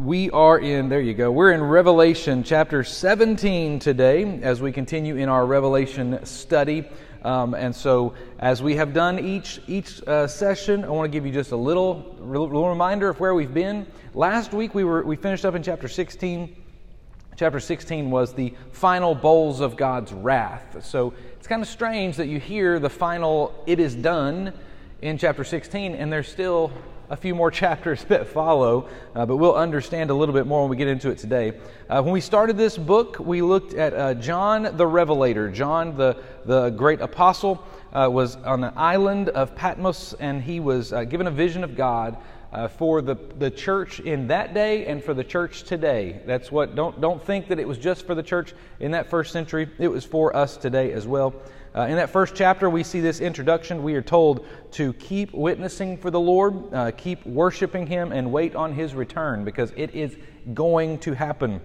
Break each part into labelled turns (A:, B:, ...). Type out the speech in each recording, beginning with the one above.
A: We are in, there you go, we're in Revelation chapter 17 today as we continue in our Revelation study. And so as we have done each session, I want to give you just a little reminder of where we've been. Last week we finished up in chapter 16. Chapter 16 was the final bowls of God's wrath. So it's kind of strange that you hear the final "it is done" in chapter 16, and there's still a few more chapters that follow, but we'll understand a little bit more when we get into it today. When we started this book, we looked at John the Revelator. John, the great apostle, was on the island of Patmos, and he was given a vision of God for the church in that day and for the church today. That's what. Don't think that it was just for the church in that first century. It was for us today as well. In that first chapter, we see this introduction. We are told to keep witnessing for the Lord, keep worshiping Him, and wait on His return, because it is going to happen.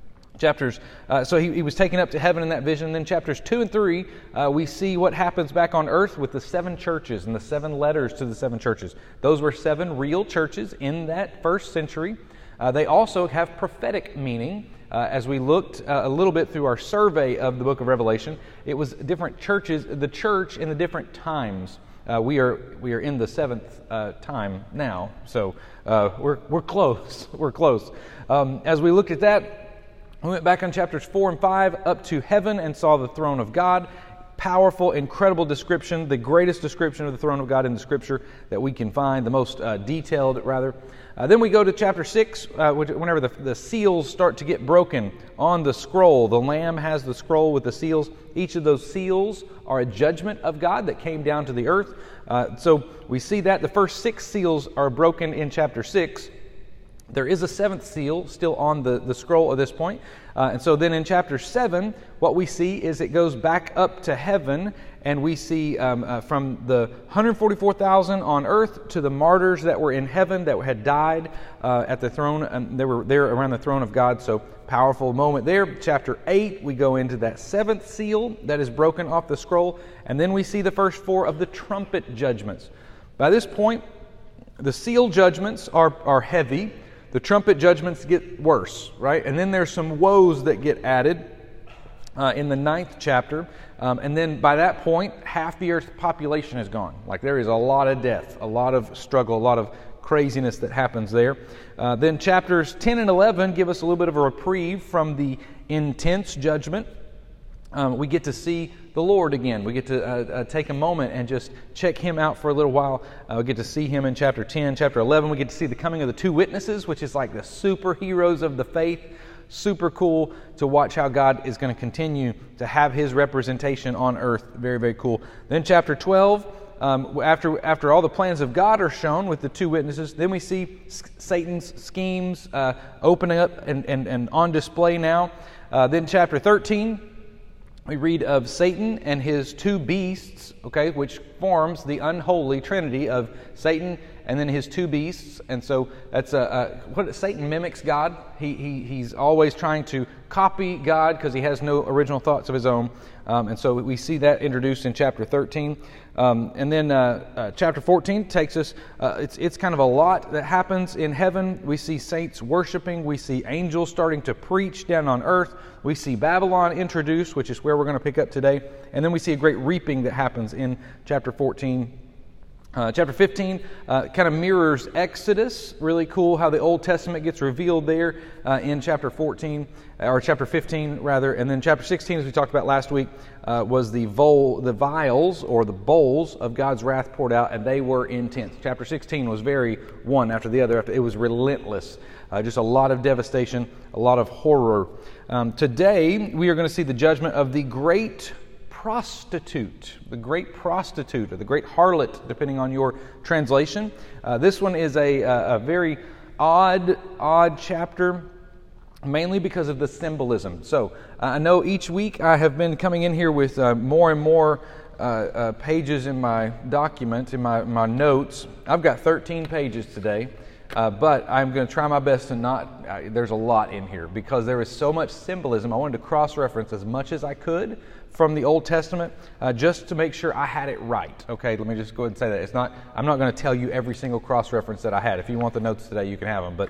A: So he was taken up to heaven in that vision. Then chapters 2 and 3, we see what happens back on earth with the 7 churches and the 7 letters to the 7 churches. Those were 7 real churches in that first century. They also have prophetic meaning. As we looked a little bit through our survey of the book of Revelation, it was different churches, the church in the different times. We are in the 7th time now, so we're close. We're close. As we looked at that, we went back on chapters 4 and 5 up to heaven and saw the throne of God. Powerful, incredible description, the greatest description of the throne of God in the Scripture that we can find, the most detailed, rather. Then we go to chapter 6, whenever the seals start to get broken on the scroll. The Lamb has the scroll with the seals. Each of those seals are a judgment of God that came down to the earth. So we see that the first 6 seals are broken in chapter 6. There is a 7th seal still on the scroll at this point. And so then in chapter 7, what we see is it goes back up to heaven, and we see from the 144,000 on earth to the martyrs that were in heaven that had died at the throne, and they were there around the throne of God. So powerful moment there. Chapter 8, we go into that 7th seal that is broken off the scroll, and then we see the first 4 of the trumpet judgments. By this point, the seal judgments are heavy. The trumpet judgments get worse, right? And then there's some woes that get added in the 9th chapter. And then by that point, half the earth's population is gone. Like, there is a lot of death, a lot of struggle, a lot of craziness that happens there. Then chapters 10 and 11 give us a little bit of a reprieve from the intense judgment. We get to see the Lord again. We get to take a moment and just check Him out for a little while. We get to see Him in chapter 10. Chapter 11, we get to see the coming of the 2 witnesses, which is like the superheroes of the faith. Super cool to watch how God is going to continue to have His representation on earth. Very, very cool. Then chapter 12, after all the plans of God are shown with the 2 witnesses, then we see Satan's schemes opening up and on display now. Then chapter 13, we read of Satan and his 2 beasts, okay, which forms the unholy trinity of Satan and then his 2 beasts. And so that's what Satan mimics God. He's always trying to copy God because he has no original thoughts of his own. And so we see that introduced in chapter 13. And then chapter 14 takes us, it's kind of a lot that happens in heaven. We see saints worshiping. We see angels starting to preach down on earth. We see Babylon introduced, which is where we're going to pick up today. And then we see a great reaping that happens in chapter 14. Chapter 15 kind of mirrors Exodus. Really cool how the Old Testament gets revealed there in chapter 14, or chapter 15 rather. And then chapter 16, as we talked about last week, was the vials or the bowls of God's wrath poured out, and they were intense. Chapter 16 was very one after the other. It was relentless. Just a lot of devastation, a lot of horror. Today, we are going to see the judgment of the great prostitute, or the great harlot, depending on your translation. This one is a very odd chapter, mainly because of the symbolism. So I know each week I have been coming in here with more and more pages in my document, in my notes. I've got 13 pages today. But I'm going to try my best to not, there's a lot in here because there is so much symbolism. I wanted to cross-reference as much as I could from the Old Testament just to make sure I had it right. Okay, let me just go ahead and say that. I'm not going to tell you every single cross-reference that I had. If you want the notes today, you can have them. But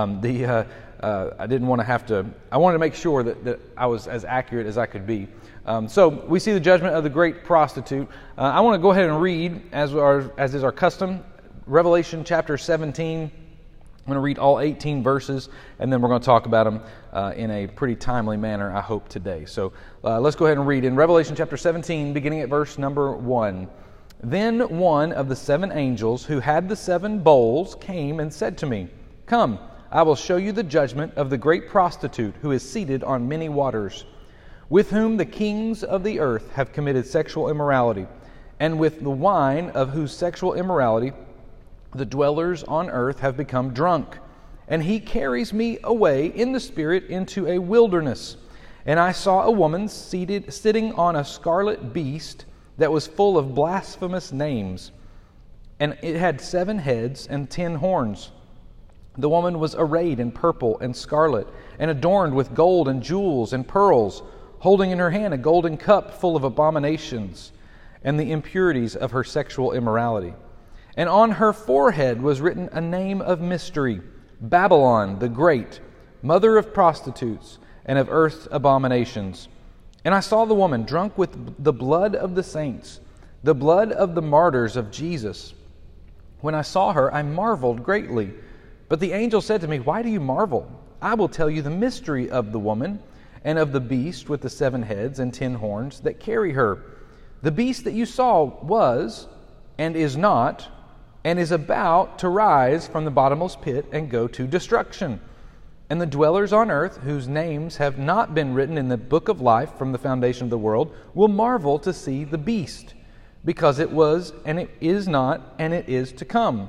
A: I didn't want to have to. I wanted to make sure that I was as accurate as I could be. So we see the judgment of the great prostitute. I want to go ahead and read, as is our custom, Revelation chapter 17. I'm going to read all 18 verses, and then we're going to talk about them in a pretty timely manner, I hope, today. So let's go ahead and read in Revelation chapter 17, beginning at verse number 1. Then one of the 7 angels who had the 7 bowls came and said to me, "Come, I will show you the judgment of the great prostitute who is seated on many waters, with whom the kings of the earth have committed sexual immorality, and with the wine of whose sexual immorality the dwellers on earth have become drunk. And he carries me away in the Spirit into a wilderness. And I saw a woman sitting on a scarlet beast that was full of blasphemous names. And it had 7 heads and 10 horns. The woman was arrayed in purple and scarlet, and adorned with gold and jewels and pearls, holding in her hand a golden cup full of abominations and the impurities of her sexual immorality. And on her forehead was written a name of mystery, Babylon the Great, mother of prostitutes and of earth's abominations. And I saw the woman drunk with the blood of the saints, the blood of the martyrs of Jesus. When I saw her, I marveled greatly. But the angel said to me, "Why do you marvel? I will tell you the mystery of the woman and of the beast with the 7 heads and 10 horns that carry her. The beast that you saw was and is not, and is about to rise from the bottomless pit and go to destruction. And the dwellers on earth, whose names have not been written in the book of life from the foundation of the world, will marvel to see the beast, because it was, and it is not, and it is to come.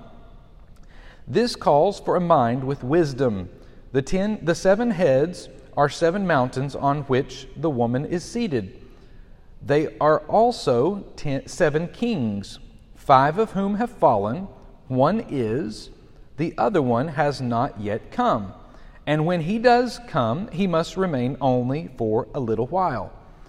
A: This calls for a mind with wisdom. The 7 heads are 7 mountains on which the woman is seated. They are also 7 kings, 5 of whom have fallen. 1 is, the other one has not yet come. And when he does come, he must remain only for a little while.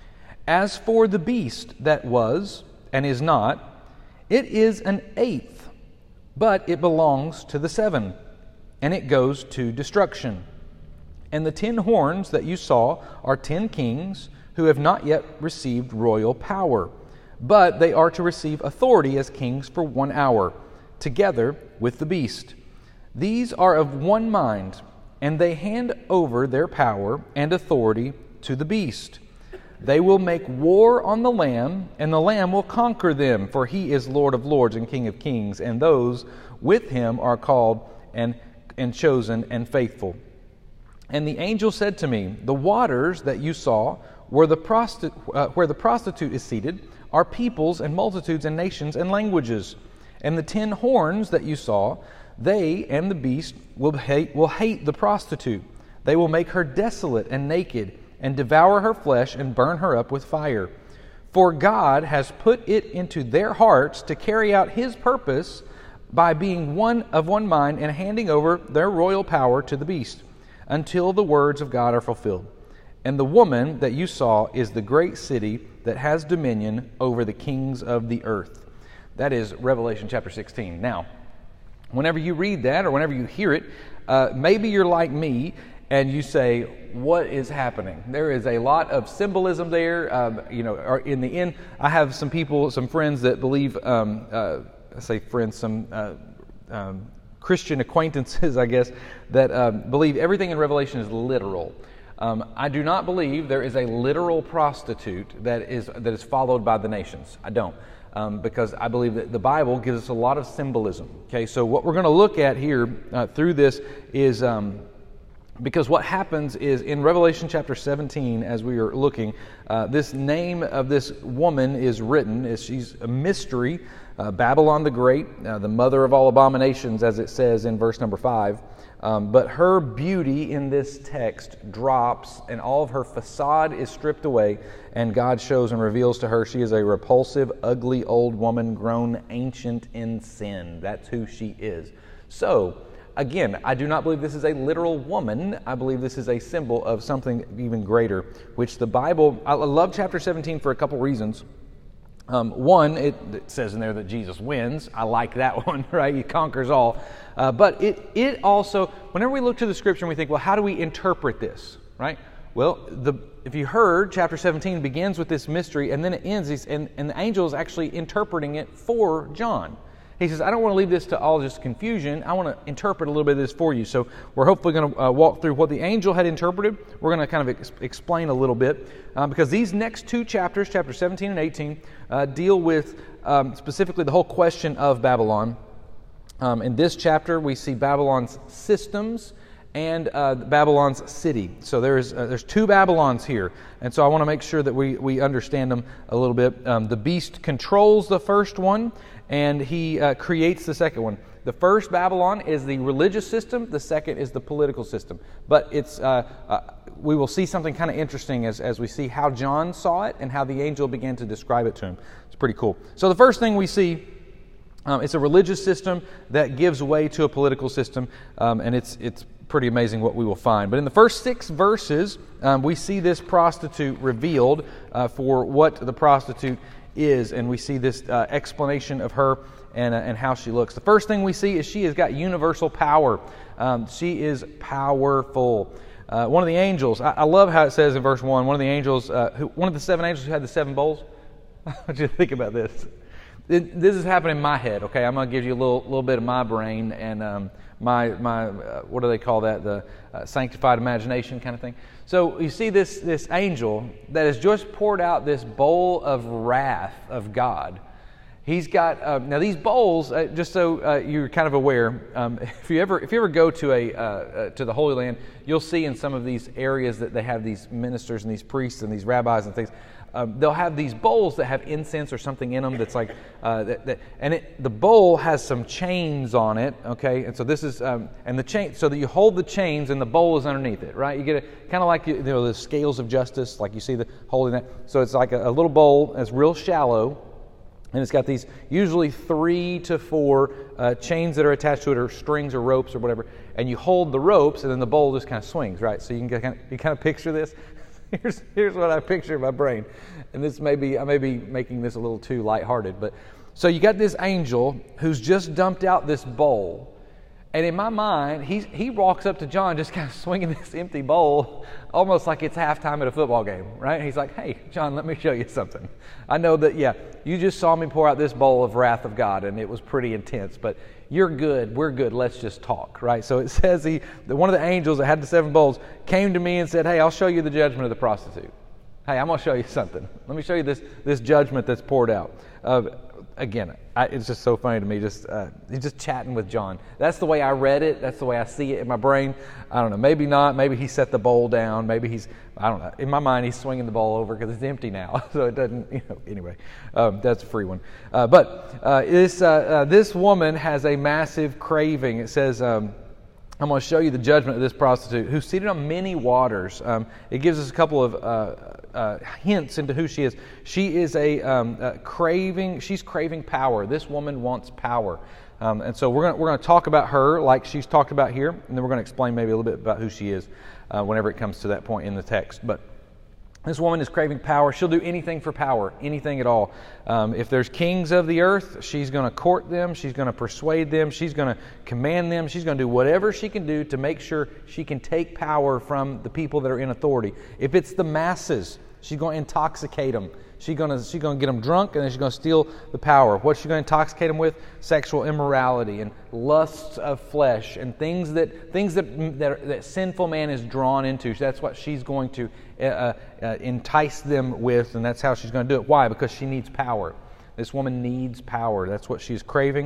A: As for the beast that was and is not, it is an 8th, but it belongs to the 7, and it goes to destruction. And the 10 horns that you saw are 10 kings who have not yet received royal power, but they are to receive authority as kings for 1 hour, together with the beast. These are of one mind, and they hand over their power and authority to the beast. They will make war on the Lamb, and the Lamb will conquer them, for he is Lord of lords and King of kings, and those with him are called and chosen and faithful. And the angel said to me, "The waters that you saw where the prostitute is seated are peoples and multitudes and nations and languages. And the 10 horns that you saw, they and the beast will hate the prostitute. They will make her desolate and naked, and devour her flesh and burn her up with fire. For God has put it into their hearts to carry out his purpose by being of one mind and handing over their royal power to the beast, until the words of God are fulfilled. And the woman that you saw is the great city that has dominion over the kings of the earth." That is Revelation chapter 16. Now, whenever you read that or whenever you hear it, maybe you're like me and you say, "What is happening?" There is a lot of symbolism there. In the end, I have some friends that believe, Christian acquaintances, I guess, that believe everything in Revelation is literal. I do not believe there is a literal prostitute that is followed by the nations. I don't, because I believe that the Bible gives us a lot of symbolism. Okay, so what we're going to look at here through this is because what happens is in Revelation chapter 17, as we are looking, this name of this woman is written. She's a mystery, Babylon the Great, the mother of all abominations, as it says in verse number 5. But her beauty in this text drops, and all of her facade is stripped away, and God shows and reveals to her she is a repulsive, ugly old woman grown ancient in sin. That's who she is. So, again, I do not believe this is a literal woman. I believe this is a symbol of something even greater, which the Bible, I love chapter 17 for a couple reasons. One, it says in there that Jesus wins. I like that one, right? He conquers all. But it also, whenever we look to the Scripture and we think, well, how do we interpret this, right? Well, if you heard, chapter 17 begins with this mystery, and then it ends, and the angel is actually interpreting it for John. He says, I don't want to leave this to all just confusion. I want to interpret a little bit of this for you. So we're hopefully going to walk through what the angel had interpreted. We're going to kind of explain a little bit, because these next two chapters, chapter 17 and 18, deal with specifically the whole question of Babylon. In this chapter, we see Babylon's systems and Babylon's city. So there's two Babylons here, and so I want to make sure that we understand them a little bit. The beast controls the first one, and he creates the second one. The first Babylon is the religious system. The second is the political system. But it's we will see something kind of interesting as we see how John saw it and how the angel began to describe it to him. It's pretty cool. So the first thing we see, it's a religious system that gives way to a political system, and it's pretty amazing what we will find. But in the first 6 verses, we see this prostitute revealed for what the prostitute is, and we see this explanation of her and how she looks. The first thing we see is she has got universal power. She is powerful. One of the angels, I love how it says in verse 1, one of the angels, one of the 7 angels who had the 7 bowls. What do you think about this? This is happening in my head, okay? I'm going to give you a little bit of my brain and my what do they call that? The sanctified imagination kind of thing. So you see this angel that has just poured out this bowl of wrath of God. He's got now these bowls. Just so you're kind of aware, if you ever go to to the Holy Land, you'll see in some of these areas that they have these ministers and these priests and these rabbis and things. They'll have these bowls that have incense or something in them that's like, the bowl has some chains on it, okay? And so this is, and the chain, so that you hold the chains and the bowl is underneath it, right? You get it kind of like, the scales of justice, like you see the holding that. So it's like a little bowl that's real shallow, and it's got these usually 3 to 4 chains that are attached to it, or strings or ropes or whatever, and you hold the ropes, and then the bowl just kind of swings, right? So you kind of picture this. Here's what I picture in my brain, and I may be making this a little too lighthearted, but so you got this angel who's just dumped out this bowl, and in my mind, he walks up to John just kind of swinging this empty bowl, almost like it's halftime at a football game, right? And he's like, "Hey, John, let me show you something. I know that, you just saw me pour out this bowl of wrath of God, and it was pretty intense, but you're good, we're good, let's just talk," right? So it says one of the angels that had the 7 bowls came to me and said, "Hey, I'll show you the judgment of the prostitute. Hey, I'm going to show you something. Let me show you this judgment that's poured out." Again, it's just so funny to me. He's just chatting with John. That's the way I read it. That's the way I see it in my brain. I don't know. Maybe not. Maybe he set the bowl down. Maybe I don't know. In my mind, he's swinging the bowl over because it's empty now. So it doesn't, anyway. That's a free one. But this woman has a massive craving. It says, I'm going to show you the judgment of this prostitute who's seated on many waters. It gives us a couple of hints into who she is. She is she's craving power. This woman wants power. And so we're going to talk about her like she's talked about here, and then we're going to explain maybe a little bit about who she is whenever it comes to that point in the text. But this woman is craving power. She'll do anything for power, anything at all. If there's kings of the earth, she's going to court them. She's going to persuade them. She's going to command them. She's going to do whatever she can do to make sure she can take power from the people that are in authority. If it's the masses, she's going to intoxicate them. She's going to get them drunk, and then she's going to steal the power. What's she going to intoxicate them with? Sexual immorality and lusts of flesh and things that sinful man is drawn into. That's what she's going to entice them with, and that's how she's going to do it. Why? Because she needs power. This woman needs power. That's what she's craving.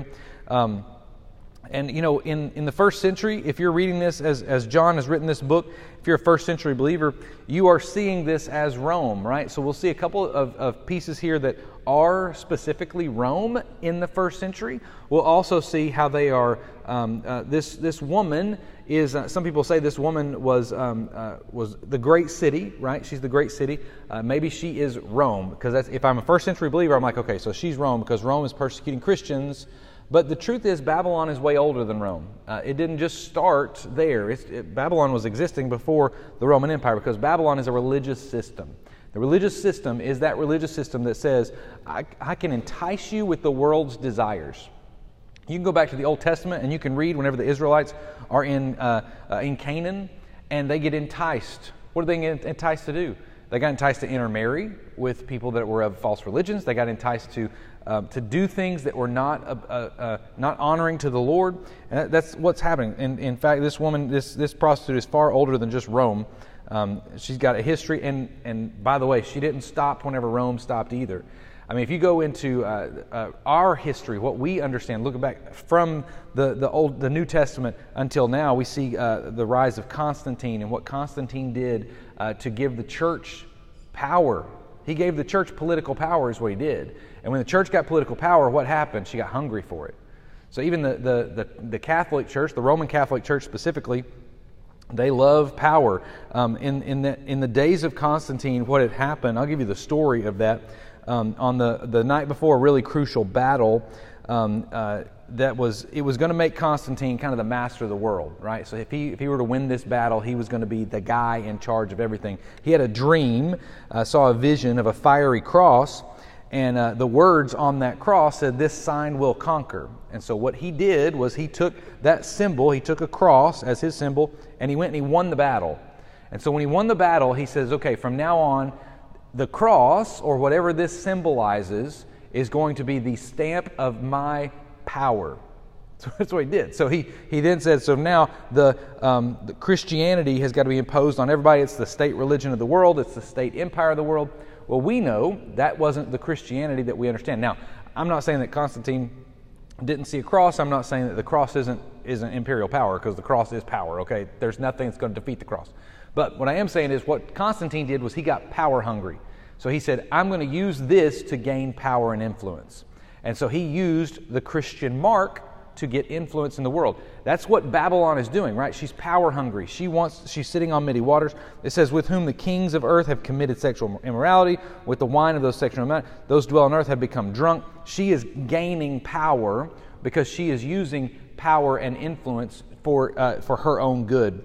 A: And in the first century, if you're reading this as John has written this book, if you're a first century believer, you are seeing this as Rome, right? So we'll see a couple of pieces here that are specifically Rome in the first century. We'll also see how they are. This woman is. Some people say this woman was the great city, right? She's the great city. Maybe she is Rome, because if I'm a first century believer, I'm like, okay, so she's Rome because Rome is persecuting Christians. But the truth is, Babylon is way older than Rome. It didn't just start there. Babylon was existing before the Roman Empire, because Babylon is a religious system. The religious system is that religious system that says, I can entice you with the world's desires. You can go back to the Old Testament and you can read whenever the Israelites are in Canaan and they get enticed. What do they get enticed to do? They got enticed to intermarry with people that were of false religions. They got enticed to do things that were not honoring to the Lord. And that's what's happening. In fact, this woman, this prostitute is far older than just Rome. She's got a history, and by the way, she didn't stop whenever Rome stopped either. I mean, if you go into our history, what we understand, looking back from the New Testament until now, we see the rise of Constantine and what Constantine did to give the church power. He gave the church political power is what he did. And when the church got political power, what happened? She got hungry for it. So even the Catholic Church, the Roman Catholic Church specifically, they love power. In the days of Constantine, what had happened, I'll give you the story of that. On the night before a really crucial battle, it was going to make Constantine kind of the master of the world, right? So if he were to win this battle, he was going to be the guy in charge of everything. He had a dream, saw a vision of a fiery cross, and the words on that cross said, "This sign will conquer." And so what he did was he took that symbol, he took a cross as his symbol, and he went and he won the battle. And so when he won the battle, he says, okay, from now on, the cross, or whatever this symbolizes, is going to be the stamp of my power. So that's what he did. So he then said, so now the Christianity has got to be imposed on everybody. It's the state religion of the world. It's the state empire of the world. Well, we know that wasn't the Christianity that we understand. Now, I'm not saying that Constantine didn't see a cross. I'm not saying that the cross isn't imperial power, because the cross is power, okay? There's nothing that's going to defeat the cross. But what I am saying is what Constantine did was he got power hungry. So he said, I'm going to use this to gain power and influence. And so he used the Christian mark to get influence in the world. That's what Babylon is doing, right? She's power hungry. She's sitting on many waters. It says, with whom the kings of earth have committed sexual immorality, with the wine of those sexual immorality, those dwell on earth have become drunk. She is gaining power because she is using power and influence for her own good.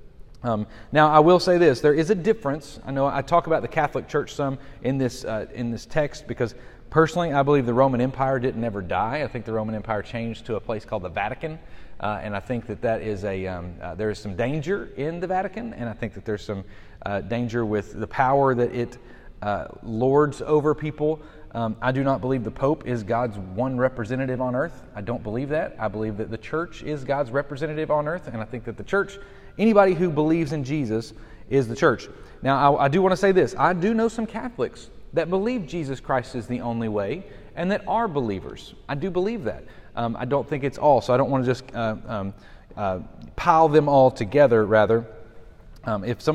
A: Now, I will say this: there is a difference. I know I talk about the Catholic Church some in this text, because personally, I believe the Roman Empire didn't ever die. I think the Roman Empire changed to a place called the Vatican, and I think that is there is some danger in the Vatican, and I think that there's some danger with the power that it lords over people. I do not believe the Pope is God's one representative on earth. I don't believe that. I believe that the church is God's representative on earth, and I think that the church, anybody who believes in Jesus, is the church. Now, I do want to say this. I do know some Catholics that believe Jesus Christ is the only way and that are believers. I do believe that. I don't think it's all, so I don't want to just pile them all together, rather. If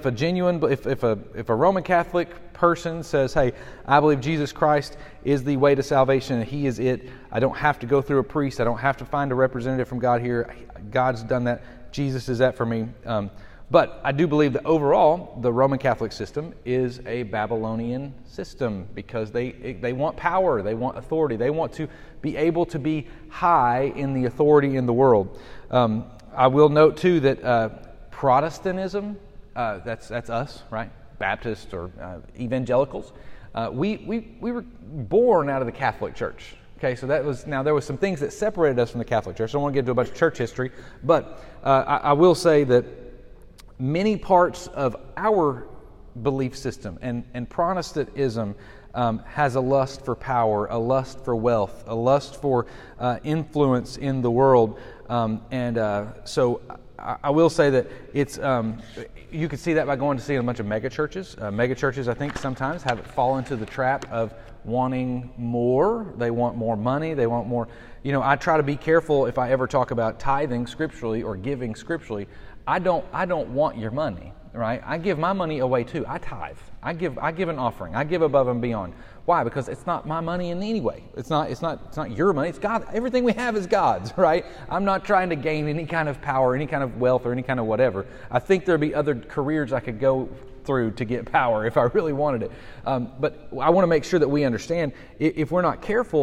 A: a Roman Catholic person says, hey, I believe Jesus Christ is the way to salvation and He is it, I don't have to go through a priest, I don't have to find a representative from God here, God's done that, Jesus is that for me. But I do believe that overall, the Roman Catholic system is a Babylonian system, because they want power, they want authority, they want to be able to be high in the authority in the world. I will note too that Protestantism, that's us, right? Baptists or evangelicals. We were born out of the Catholic Church. Okay, so there was some things that separated us from the Catholic Church. I don't want to get into a bunch of church history, but I will say that many parts of our belief system and Protestantism has a lust for power, a lust for wealth, a lust for influence in the world, so I will say that it's you can see that by going to see a bunch of mega churches. Mega churches, I think, sometimes have fallen into the trap of wanting more. They want more money. They want more. I try to be careful if I ever talk about tithing scripturally or giving scripturally. I don't want your money, right? I give my money away too. I tithe. I give an offering. I give above and beyond. Why? Because it's not my money in any way. It's not your money. It's God. Everything we have is God's, right? I'm not trying to gain any kind of power, any kind of wealth, or any kind of whatever. I think there'd be other careers I could go through to get power if I really wanted it. But I want to make sure that we understand, if we're not careful,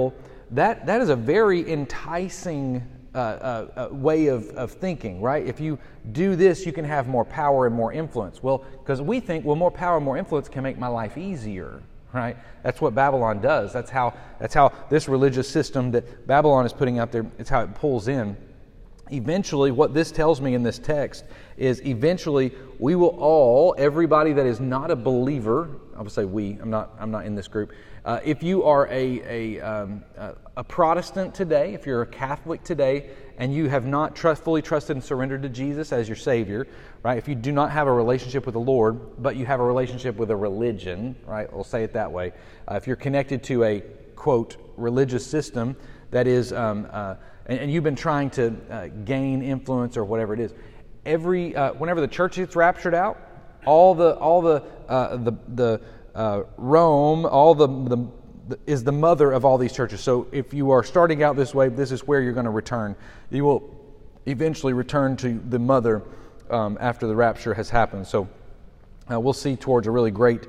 A: that is a very enticing way of thinking, right? If you do this, you can have more power and more influence. Well, because we think, well, more power and more influence can make my life easier, right? That's what Babylon does. That's how this religious system that Babylon is putting out there, it's how it pulls in. Eventually, what this tells me in this text is eventually we will all, everybody that is not a believer, I would say we, I'm not in this group. If you are a Protestant today, if you're a Catholic today, and you have not fully trusted and surrendered to Jesus as your Savior, right? If you do not have a relationship with the Lord, but you have a relationship with a religion, right? We'll say it that way. If you're connected to a, quote, religious system that is, and you've been trying to gain influence or whatever it is, whenever the church gets raptured out, Rome, is the mother of all these churches. So if you are starting out this way, this is where you're going to return. You will eventually return to the mother after the rapture has happened. So we'll see towards a really great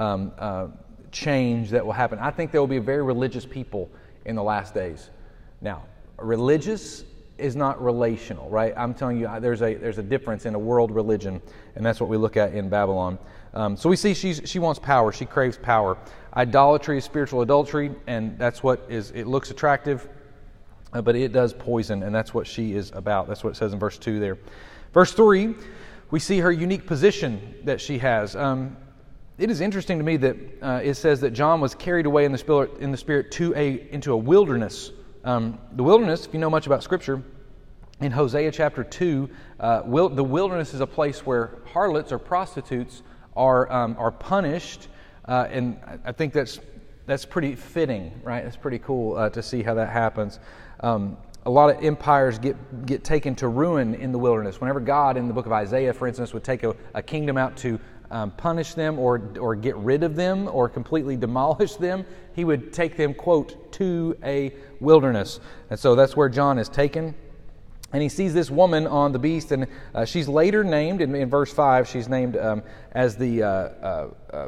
A: change that will happen. I think there will be a very religious people in the last days. Now, religious is not relational, right? I'm telling you, there's a difference in a world religion, and that's what we look at in Babylon. So we see she wants power. She craves power. Idolatry is spiritual adultery, and that's what it looks attractive, but it does poison, and that's what she is about. That's what it says in verse 2 there. Verse 3, we see her unique position that she has. It is interesting to me that it says that John was carried away in the spirit into a wilderness. The wilderness, if you know much about Scripture, in Hosea chapter 2, the wilderness is a place where harlots or prostitutes are punished, and I think that's pretty fitting, right? It's pretty cool to see how that happens. A lot of empires get taken to ruin in the wilderness. Whenever God, in the book of Isaiah, for instance, would take a kingdom out to punish them or get rid of them or completely demolish them, he would take them, quote, to a wilderness. And so that's where John is taken. And he sees this woman on the beast, and she's later named, in verse 5, she's named as the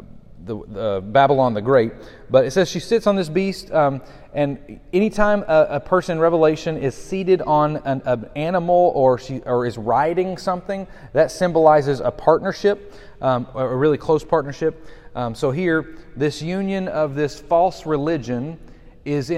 A: Babylon the Great. But it says she sits on this beast, and anytime a person in Revelation is seated on an animal or is riding something, that symbolizes a partnership, a really close partnership. So here, this union of this false religion is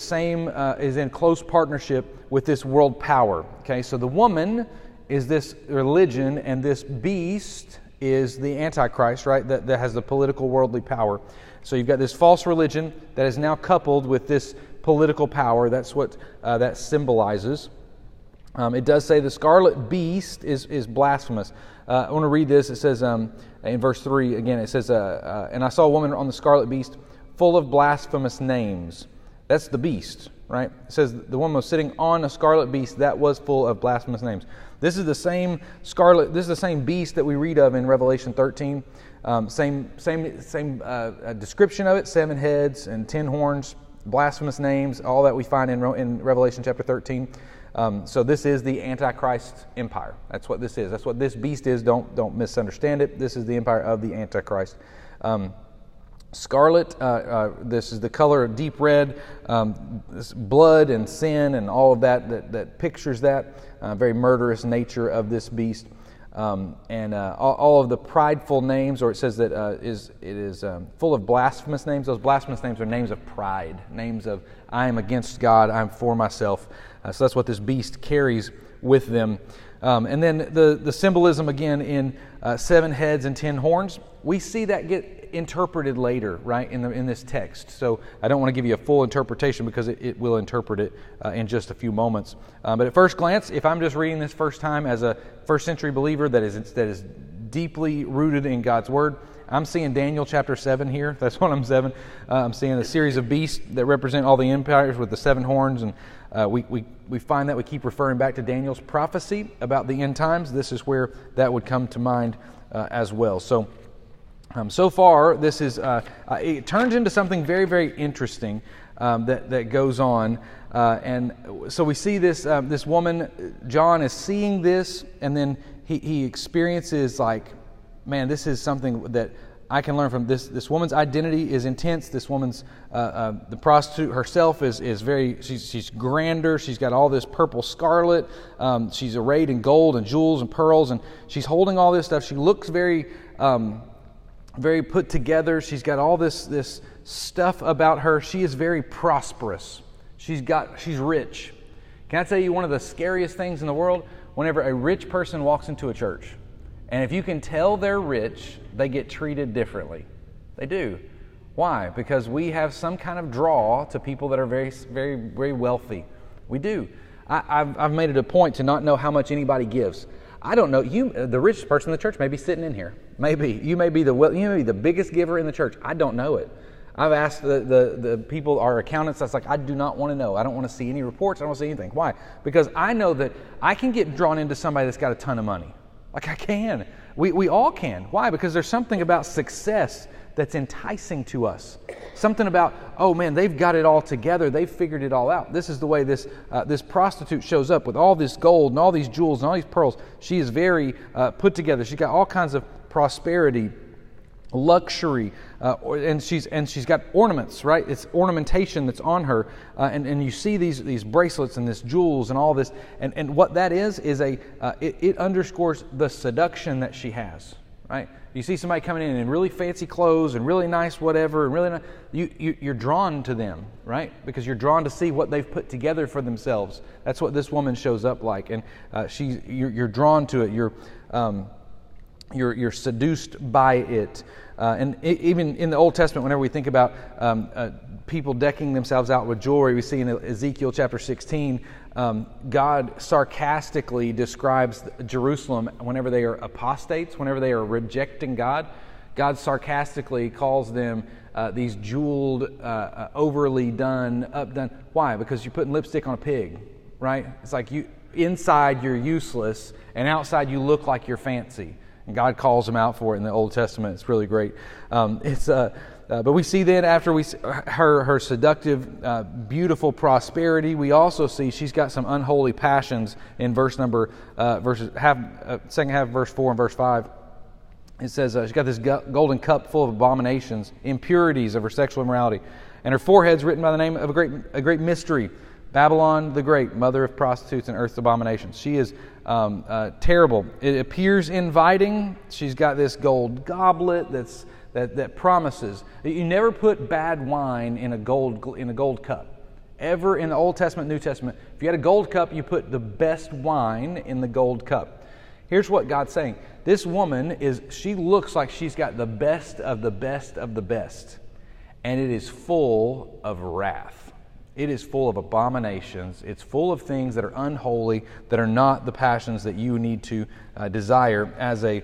A: in close partnership with this world power. Okay, so the woman is this religion, and this beast is the Antichrist, right? That has the political worldly power. So you've got this false religion that is now coupled with this political power. That's what that symbolizes. It does say the scarlet beast is blasphemous. I want to read this. It says in verse 3 again. It says, "And I saw a woman on the scarlet beast, full of blasphemous names." That's the beast, right? It says the woman was sitting on a scarlet beast that was full of blasphemous names. This is the same scarlet. This is the same beast that we read of in Revelation 13. Same description of it: 7 heads and 10 horns, blasphemous names. All that we find in Revelation chapter 13. So this is the Antichrist empire. That's what this is. That's what this beast is. Don't misunderstand it. This is the empire of the Antichrist. Scarlet, this is the color of deep red, this blood and sin and all of that pictures that very murderous nature of this beast. And all of the prideful names, or it says that it is full of blasphemous names. Those blasphemous names are names of pride, names of I am against God, I am for myself. So that's what this beast carries with them. And then the symbolism again in 7 heads and 10 horns. We see that get interpreted later, right, in this text. So I don't want to give you a full interpretation because it will interpret it in just a few moments. But at first glance, if I'm just reading this first time as a first century believer that is deeply rooted in God's Word, I'm seeing Daniel chapter 7 here. That's what I'm seeing a series of beasts that represent all the empires with the 7 horns, and we find that we keep referring back to Daniel's prophecy about the end times. This is where that would come to mind as well. So far, this is it turns into something very, very interesting that goes on, and so we see this woman. John is seeing this, and then he experiences like, man, this is something that I can learn from this woman's identity is intense. This woman's the prostitute herself is very she's grander. She's got all this purple scarlet. She's arrayed in gold and jewels and pearls, and she's holding all this stuff. She looks very very put together. She's got all this stuff about her. She is very prosperous. She's rich. Can I tell you one of the scariest things in the world? Whenever a rich person walks into a church, and if you can tell they're rich, they get treated differently. They do. Why? Because we have some kind of draw to people that are very, very, very wealthy. We do. I've made it a point to not know how much anybody gives. I don't know. The richest person in the church may be sitting in here. Maybe you may be the biggest giver in the church. I don't know it. I've asked the people, our accountants, that's like, I do not want to know. I don't want to see any reports. I don't want to see anything. Why? Because I know that I can get drawn into somebody that's got a ton of money. Like I can. We all can. Why? Because there's something about success that's enticing to us. Something about, oh man, they've got it all together. They've figured it all out. This is the way this prostitute shows up with all this gold and all these jewels and all these pearls. She is very put together. She's got all kinds of prosperity, luxury, and she's got ornaments, right? It's ornamentation that's on her, and you see these bracelets and this jewels and all this, and what that is it underscores the seduction that she has, right? You see somebody coming in really fancy clothes and really nice whatever, and really nice, you're drawn to them, right? Because you're drawn to see what they've put together for themselves. That's what this woman shows up like, and you're drawn to it. You're seduced by it. And even in the Old Testament, whenever we think about people decking themselves out with jewelry, we see in Ezekiel chapter 16, God sarcastically describes Jerusalem whenever they are apostates, whenever they are rejecting God. God sarcastically calls them these jeweled, overly done, updone. Why? Because you're putting lipstick on a pig, right? It's like inside you're useless, and outside you look like you're fancy. And God calls them out for it in the Old Testament. It's really great. But we see then after we see her seductive, beautiful prosperity, we also see she's got some unholy passions in second half, verse 4 and verse 5. It says she's got this golden cup full of abominations, impurities of her sexual immorality, and her forehead's written by the name of a great mystery, Babylon the Great, mother of prostitutes and earth's abominations. She is terrible. It appears inviting. She's got this gold goblet that promises. You never put bad wine in a gold cup. Ever in the Old Testament, New Testament, if you had a gold cup, you put the best wine in the gold cup. Here's what God's saying. This woman she looks like she's got the best of the best of the best, and it is full of wrath. It is full of abominations. It's full of things that are unholy, that are not the passions that you need to desire as a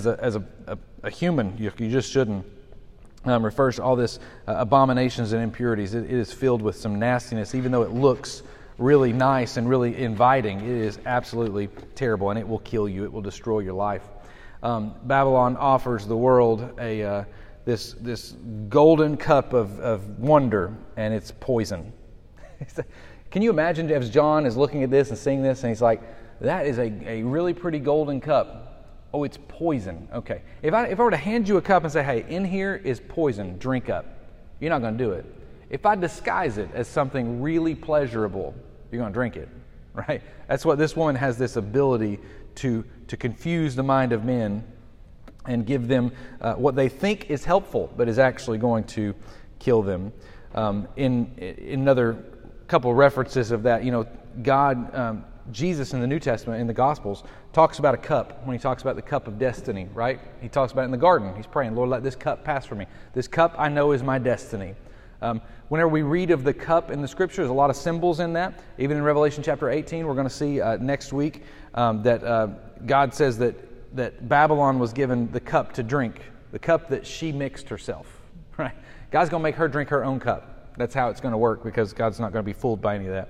A: human. You just shouldn't. Refers to all this abominations and impurities. It is filled with some nastiness, even though it looks really nice and really inviting. It is absolutely terrible, and it will kill you. It will destroy your life. Babylon offers the world this golden cup of wonder, and it's poison. Can you imagine if John is looking at this and seeing this, and he's like, that is a really pretty golden cup. Oh, it's poison. Okay. If I were to hand you a cup and say, hey, in here is poison, drink up, you're not going to do it. If I disguise it as something really pleasurable, you're going to drink it, right? That's what this woman has, this ability to confuse the mind of men and give them what they think is helpful, but is actually going to kill them. In another couple of references of that, God, Jesus in the New Testament, in the Gospels, talks about a cup when he talks about the cup of destiny, right? He talks about it in the garden. He's praying, Lord, let this cup pass from me. This cup I know is my destiny. Whenever we read of the cup in the Scripture, there's a lot of symbols in that. Even in Revelation chapter 18, we're going to see next week that God says that Babylon was given the cup to drink, the cup that she mixed herself, right? God's going to make her drink her own cup. That's how it's going to work, because God's not going to be fooled by any of that.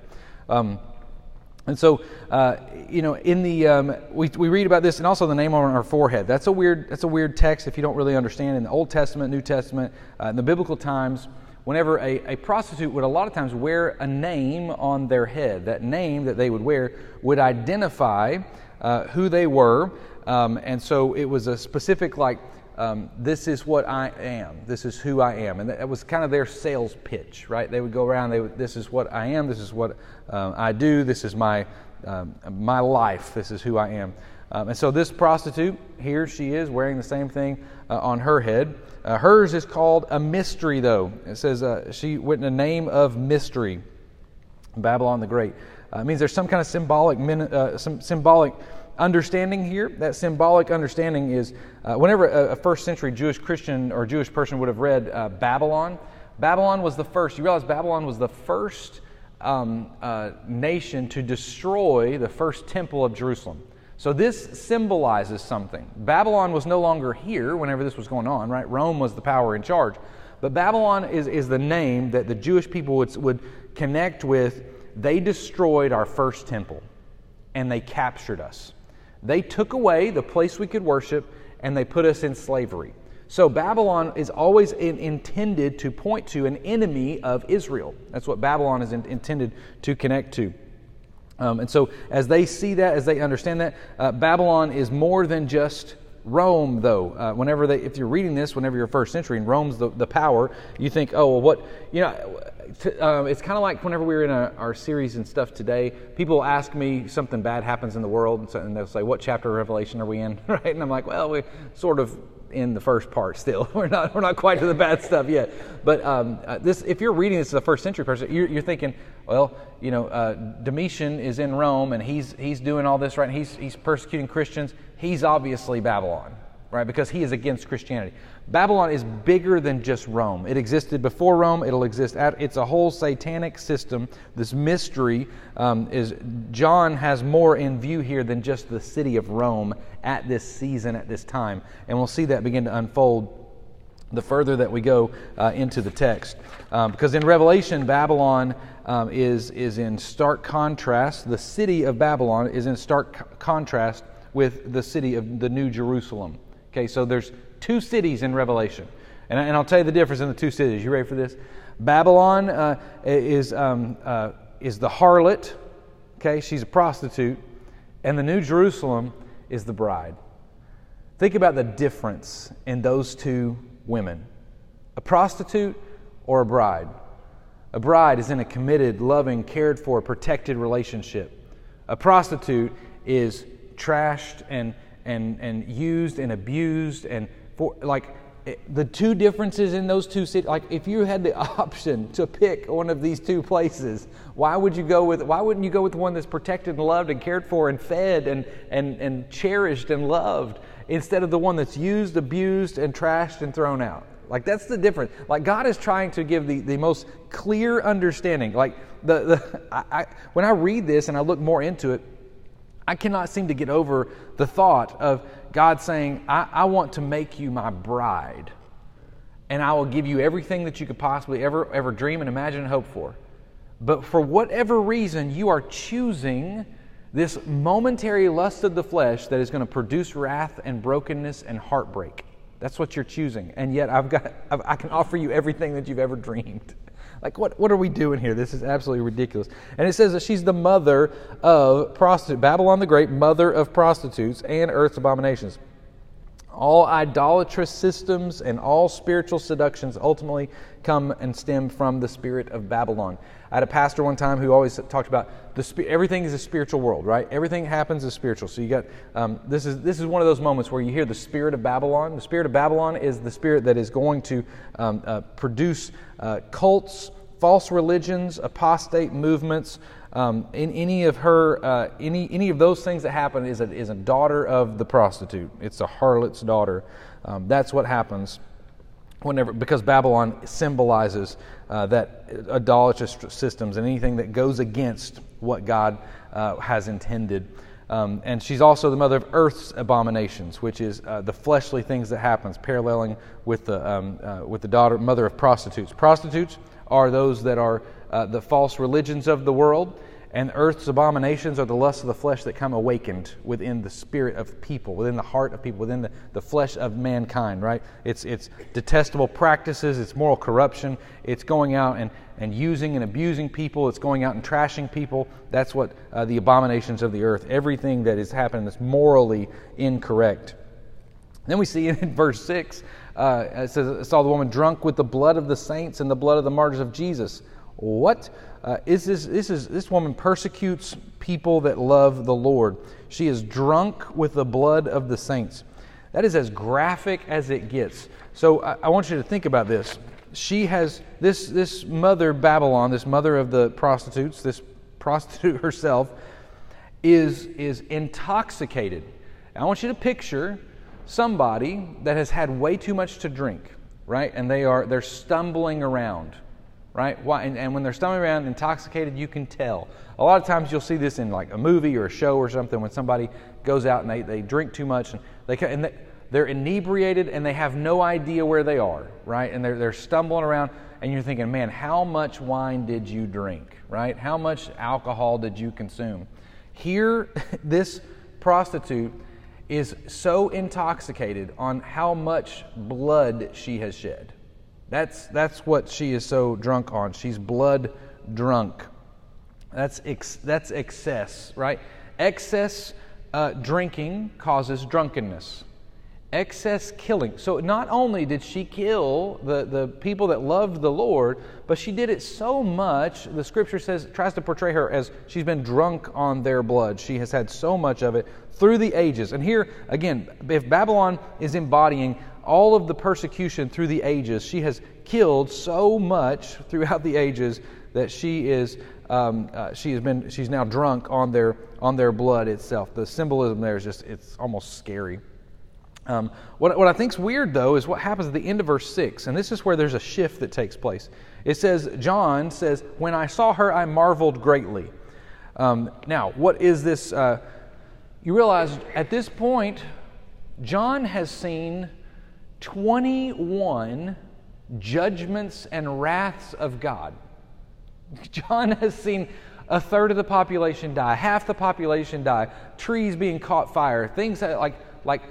A: And so, in the we read about this, and also the name on her forehead. That's a weird text if you don't really understand. In the Old Testament, New Testament, in the biblical times, whenever a prostitute would a lot of times wear a name on their head, that name that they would wear would identify who they were, and so it was a specific this is what I am. This is who I am. And that was kind of their sales pitch, right? They would go around, this is what I am, this is what I do, this is my life, this is who I am. And so this prostitute, here she is wearing the same thing on her head. Hers is called a mystery, though. It says she went in the name of mystery, Babylon the Great. It means there's some kind of symbolic understanding here. That symbolic understanding is whenever a first century Jewish Christian or Jewish person would have read Babylon, Babylon was the first. You realize Babylon was the first nation to destroy the first temple of Jerusalem. So this symbolizes something. Babylon was no longer here whenever this was going on, right? Rome was the power in charge. But Babylon is the name that the Jewish people would connect with. They destroyed our first temple, and they captured us. They took away the place we could worship, and they put us in slavery. So Babylon is always intended to point to an enemy of Israel. That's what Babylon is intended to connect to. And so as they see that, as they understand that, Babylon is more than just Rome, though. If you're reading this, whenever you're first century and Rome's the power, you think, oh, well, what, it's kind of like whenever we were in our series and stuff today, people ask me something bad happens in the world, and they'll say, what chapter of Revelation are we in? Right? And I'm like, well, we're sort of in the first part still. We're not quite to the bad stuff yet. But if you're reading this as a first century person, you're thinking, well, Domitian is in Rome and he's doing all this, right? He's persecuting Christians. He's obviously Babylon, right? Because he is against Christianity. Babylon is bigger than just Rome. It existed before Rome. It'll exist it's a whole satanic system. This mystery is John has more in view here than just the city of Rome at this season, at this time. And we'll see that begin to unfold the further that we go into the text. Because in Revelation, Babylon is in stark contrast. The city of Babylon is in stark contrast with the city of the New Jerusalem. Okay, so there's two cities in Revelation. And I'll tell you the difference in the two cities. You ready for this? Babylon is the harlot. Okay, she's a prostitute. And the New Jerusalem is the bride. Think about the difference in those two women. A prostitute or a bride. A bride is in a committed, loving, cared for, protected relationship. A prostitute is trashed and used and abused, and the two differences in those two cities. Like if you had the option to pick one of these two places, why wouldn't you go with the one that's protected and loved and cared for and fed and cherished and loved, instead of the one that's used, abused, and trashed and thrown out? Like that's the difference. Like God is trying to give the most clear understanding. Like when I read this and I look more into it, I cannot seem to get over the thought of God saying, I want to make you my bride, and I will give you everything that you could possibly ever dream and imagine and hope for. But for whatever reason, you are choosing this momentary lust of the flesh that is going to produce wrath and brokenness and heartbreak. That's what you're choosing. And yet I can offer you everything that you've ever dreamed. Like, what are we doing here? This is absolutely ridiculous. And it says that she's the mother of prostitutes, Babylon the Great, mother of prostitutes and earth's abominations. All idolatrous systems and all spiritual seductions ultimately come and stem from the spirit of Babylon. I had a pastor one time who always talked about everything is a spiritual world, right? Everything happens is spiritual. So you got this is one of those moments where you hear the spirit of Babylon. The spirit of Babylon is the spirit that is going to produce cults, false religions, apostate movements. In any of those things that happen is a daughter of the prostitute. It's a harlot's daughter. That's what happens because Babylon symbolizes that idolatrous systems and anything that goes against what God has intended. And she's also the mother of earth's abominations, which is the fleshly things that happens, paralleling with the mother of prostitutes. Prostitutes are those that are the false religions of the world, and earth's abominations are the lusts of the flesh that come awakened within the spirit of people, within the heart of people, within the flesh of mankind, right? It's detestable practices, it's moral corruption, it's going out and using and abusing people, it's going out and trashing people. That's what the abominations of the earth, everything that is happening that's morally incorrect. Then we see in verse 6, it says, I saw the woman drunk with the blood of the saints and the blood of the martyrs of Jesus. What is this? This woman persecutes people that love the Lord. She is drunk with the blood of the saints. That is as graphic as it gets. So I want you to think about this. She has this mother Babylon, this mother of the prostitutes, this prostitute herself, is intoxicated. I want you to picture somebody that has had way too much to drink, right? And they're stumbling around, right? Why? And when they're stumbling around intoxicated, you can tell. A lot of times you'll see this in like a movie or a show or something when somebody goes out and they drink too much and they're inebriated and they have no idea where they are, right? And they're stumbling around and you're thinking, man, how much wine did you drink, right? How much alcohol did you consume? Here, this prostitute is so intoxicated on how much blood she has shed. That's what she is so drunk on. She's blood drunk. That's excess, right? Excess drinking causes drunkenness. Excess killing. So not only did she kill the people that loved the Lord, but she did it so much, the scripture tries to portray her as she's been drunk on their blood. She has had so much of it through the ages. And here, again, if Babylon is embodying all of the persecution through the ages, she has killed so much throughout the ages that she's now drunk on their blood itself. The symbolism there is it's almost scary. What I think's weird, though, is what happens at the end of verse 6, and this is where there's a shift that takes place. It says, John says, when I saw her, I marveled greatly. Now, what is this? You realize at this point, John has seen 21 judgments and wraths of God. John has seen a third of the population die, half the population die, trees being caught fire, things that like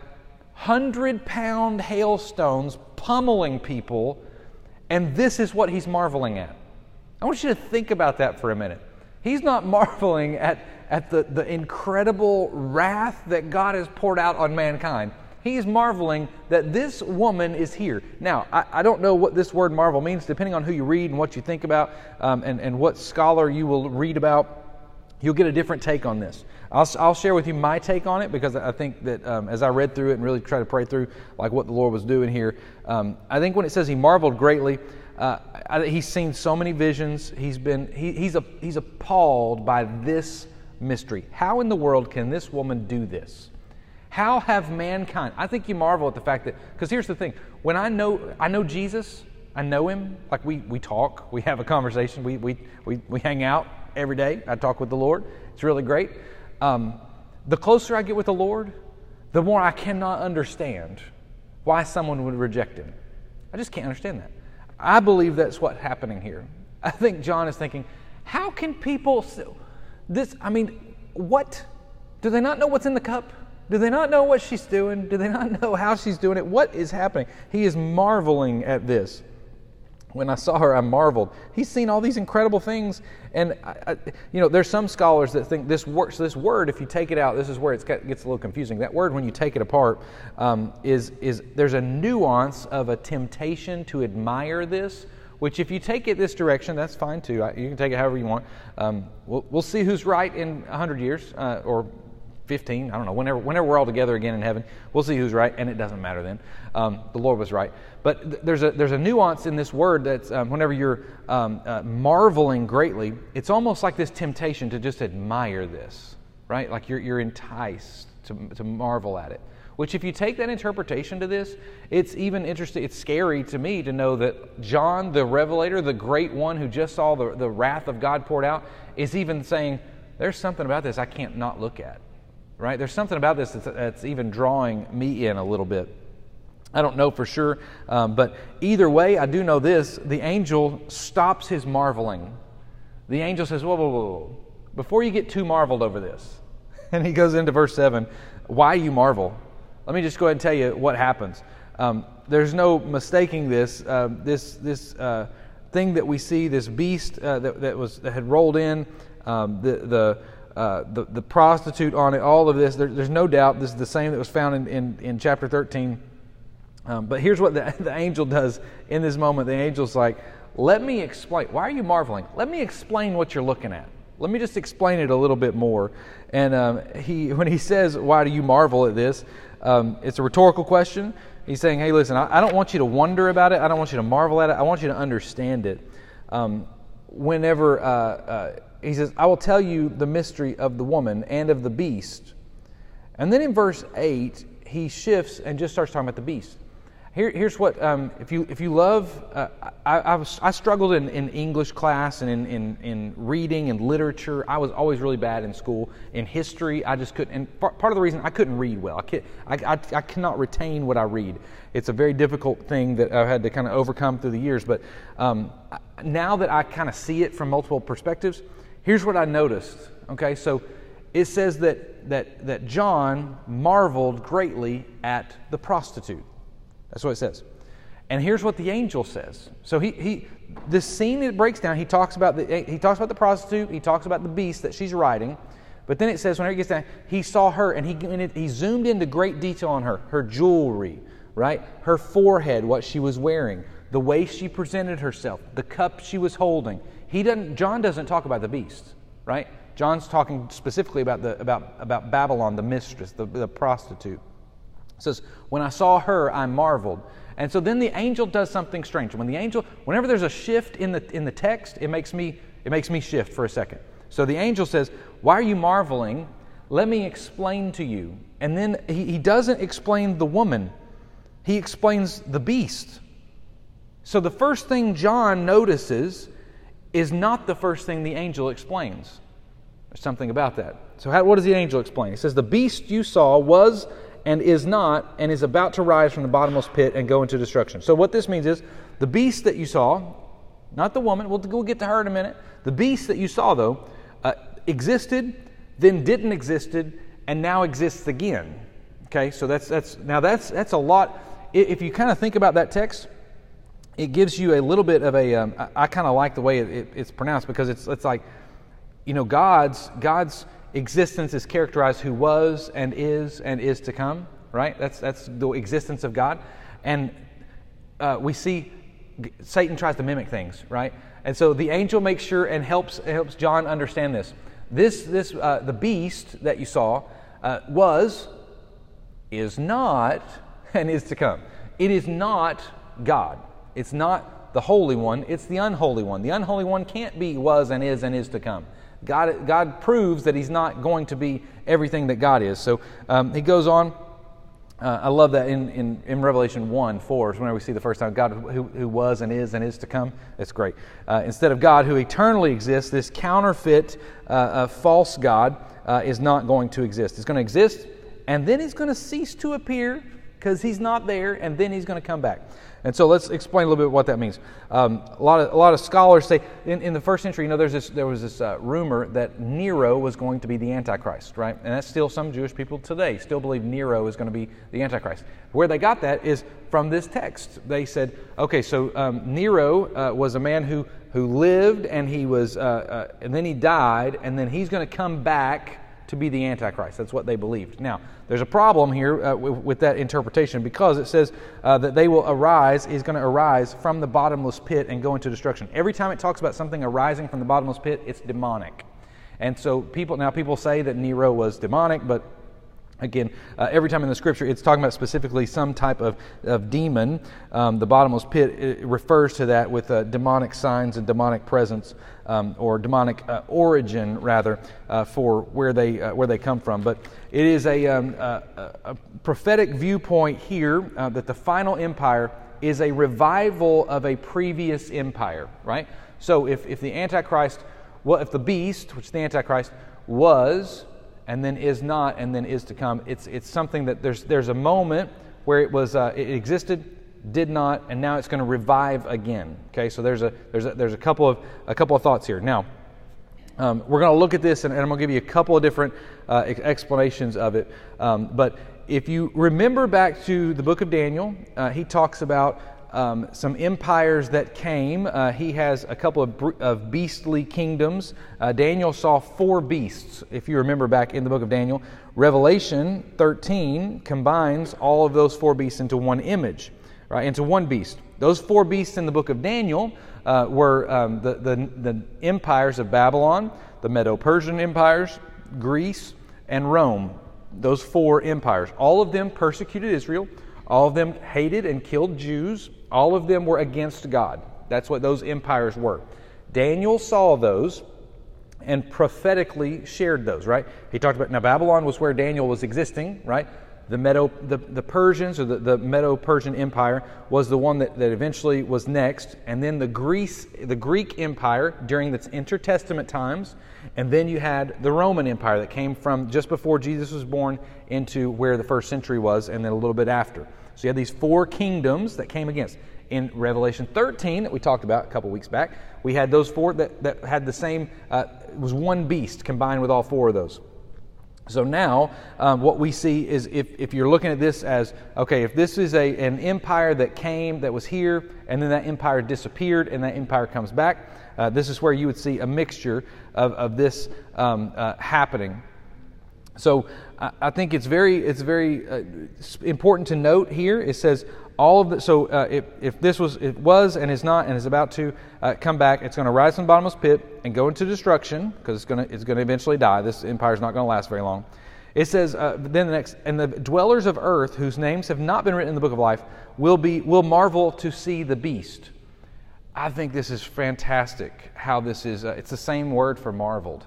A: 100-pound hailstones pummeling people, and this is what he's marveling at. I want you to think about that for a minute. He's not marveling at the incredible wrath that God has poured out on mankind. He's marveling that this woman is here. Now, I don't know what this word marvel means, depending on who you read and what you think about, and what scholar you will read about. You'll get a different take on this. I'll share with you my take on it, because I think that as I read through it and really try to pray through like what the Lord was doing here, I think when it says he marveled greatly, he's seen so many visions. He's appalled by this mystery. How in the world can this woman do this? How have mankind? I think you marvel at the fact that, because here's the thing: when I know Jesus, I know him. Like we talk, we have a conversation, we hang out every day. I talk with the Lord. It's really great. The closer I get with the Lord, the more I cannot understand why someone would reject him. I just can't understand that. I believe that's what's happening here. I think John is thinking, how can people this? I mean, what? Do they not know what's in the cup? Do they not know what she's doing? Do they not know how she's doing it? What is happening? He is marveling at this. When I saw her, I marveled. He's seen all these incredible things, and there's some scholars that think this word, if you take it out, this is where it gets a little confusing. That word, when you take it apart, is there's a nuance of a temptation to admire this. Which, if you take it this direction, that's fine too. You can take it however you want. We'll see who's right in 100 years or 15, I don't know, whenever we're all together again in heaven, we'll see who's right, and it doesn't matter then. The Lord was right. But there's a nuance in this word that's whenever you're marveling greatly, it's almost like this temptation to just admire this, right? Like you're enticed to marvel at it. Which, if you take that interpretation to this, it's even interesting. It's scary to me to know that John, the Revelator, the great one who just saw the wrath of God poured out, is even saying, there's something about this I can't not look at. Right? There's something about this that's even drawing me in a little bit. I don't know for sure, but either way, I do know this. The angel stops his marveling. The angel says, whoa. Before you get too marveled over this. And he goes into verse 7, why you marvel? Let me just go ahead and tell you what happens. There's no mistaking this. This thing that we see, this beast that had rolled in, the prostitute on it, all of this. There's no doubt this is the same that was found in chapter 13. But here's what the angel does in this moment. The angel's like, let me explain. Why are you marveling? Let me explain what you're looking at. Let me just explain it a little bit more. And when he says, why do you marvel at this? It's a rhetorical question. He's saying, hey, listen, I don't want you to wonder about it. I don't want you to marvel at it. I want you to understand it. He says, I will tell you the mystery of the woman and of the beast. And then in verse 8, he shifts and just starts talking about the beast. Here's what, if you love, I struggled in English class and in reading and literature. I was always really bad in school. In history, I just couldn't, and part of the reason I couldn't read well, I cannot retain what I read. It's a very difficult thing that I've had to kind of overcome through the years, but now that I kind of see it from multiple perspectives, here's what I noticed, okay? So it says that John marveled greatly at the prostitute. That's what it says. And here's what the angel says. So this scene, it breaks down. He talks about the prostitute. He talks about the beast that she's riding. But then it says, whenever he gets down, he saw her, and he zoomed into great detail on her jewelry, right? Her forehead, what she was wearing, the way she presented herself, the cup she was holding. John doesn't talk about the beast, right? John's talking specifically about Babylon, the mistress, the prostitute. It says, when I saw her, I marveled. And so then the angel does something strange. Whenever there's a shift in the text, it makes me shift for a second. So the angel says, why are you marveling? Let me explain to you. And then he doesn't explain the woman. He explains the beast. So the first thing John notices is not the first thing the angel explains. There's something about that. So what does the angel explain? He says, the beast you saw was and is not, and is about to rise from the bottomless pit and go into destruction. So what this means is, the beast that you saw, not the woman, we'll get to her in a minute. The beast that you saw, though, existed, then didn't existed, and now exists again. Okay, so that's a lot. If you kind of think about that text, it gives you a little bit of a. I kind of like the way it's pronounced, because it's like, God's existence is characterized who was and is to come, right? That's the existence of God. And we see Satan tries to mimic things, right? And so the angel makes sure and helps John understand this. The beast that you saw is not, and is to come. It is not God. It's not the Holy One. It's the unholy one. The unholy one can't be was and is to come. God proves that He's not going to be everything that God is. So he goes on. I love that in Revelation 1:4 is whenever we see the first time God who was and is to come. That's great. Instead of God who eternally exists, this counterfeit false God is not going to exist. It's going to exist, and then He's going to cease to appear because He's not there, and then He's going to come back. And so let's explain a little bit what that means. A lot of scholars say in the first century, there was this rumor that Nero was going to be the Antichrist, right? And that's still some Jewish people today still believe Nero is going to be the Antichrist. Where they got that is from this text. They said, okay, so Nero was a man who lived, and he was, and then he died, and then he's going to come back to be the Antichrist. That's what they believed. Now, there's a problem here with that interpretation, because it says that they will arise, is going to arise from the bottomless pit and go into destruction. Every time it talks about something arising from the bottomless pit, it's demonic. And so people say that Nero was demonic, but again, every time in the Scripture it's talking about specifically some type of demon. The bottomless pit, it refers to that with demonic signs and demonic presence, or demonic origin rather, for where they come from. But it is a prophetic viewpoint here that the final empire is a revival of a previous empire, right? So if the Antichrist, if the beast, which the Antichrist was, and then is not, and then is to come, it's something that there's a moment where it existed, did not, and now it's going to revive again. Okay, so there's a couple of thoughts here. Now, we're going to look at this, and I'm going to give you a couple of different explanations of it. But if you remember back to the book of Daniel, he talks about some empires that came. He has a couple of beastly kingdoms. Daniel saw 4 beasts, if you remember back in the book of Daniel. Revelation 13 combines all of those 4 beasts into one image, right? Into one beast. Those 4 beasts in the book of Daniel were the empires of Babylon, the Medo-Persian empires, Greece, and Rome. Those 4 empires. All of them persecuted Israel. All of them hated and killed Jews. All of them were against God. That's what those empires were. Daniel saw those and prophetically shared those, right? He talked about, now Babylon was where Daniel was existing, right? The Persians, or the Medo-Persian Empire, was the one that eventually was next, and then the Greek Empire during its intertestament times, and then you had the Roman Empire that came from just before Jesus was born into where the first century was, and then a little bit after. So you had these 4 kingdoms that came against. In Revelation 13 that we talked about a couple weeks back, we had those 4 that had the same, it was one beast combined with all 4 of those. So now what we see is if you're looking at this as, okay, if this is an empire that came, that was here, and then that empire disappeared and that empire comes back, this is where you would see a mixture of this happening. So I think it's very important to note here. It says all of the. So if this was and is not and is about to come back, it's going to rise from the bottomless pit and go into destruction, because it's going to eventually die. This empire is not going to last very long. It says then the next, and the dwellers of earth whose names have not been written in the book of life will marvel to see the beast. I think this is fantastic. How this is. It's the same word for marveled.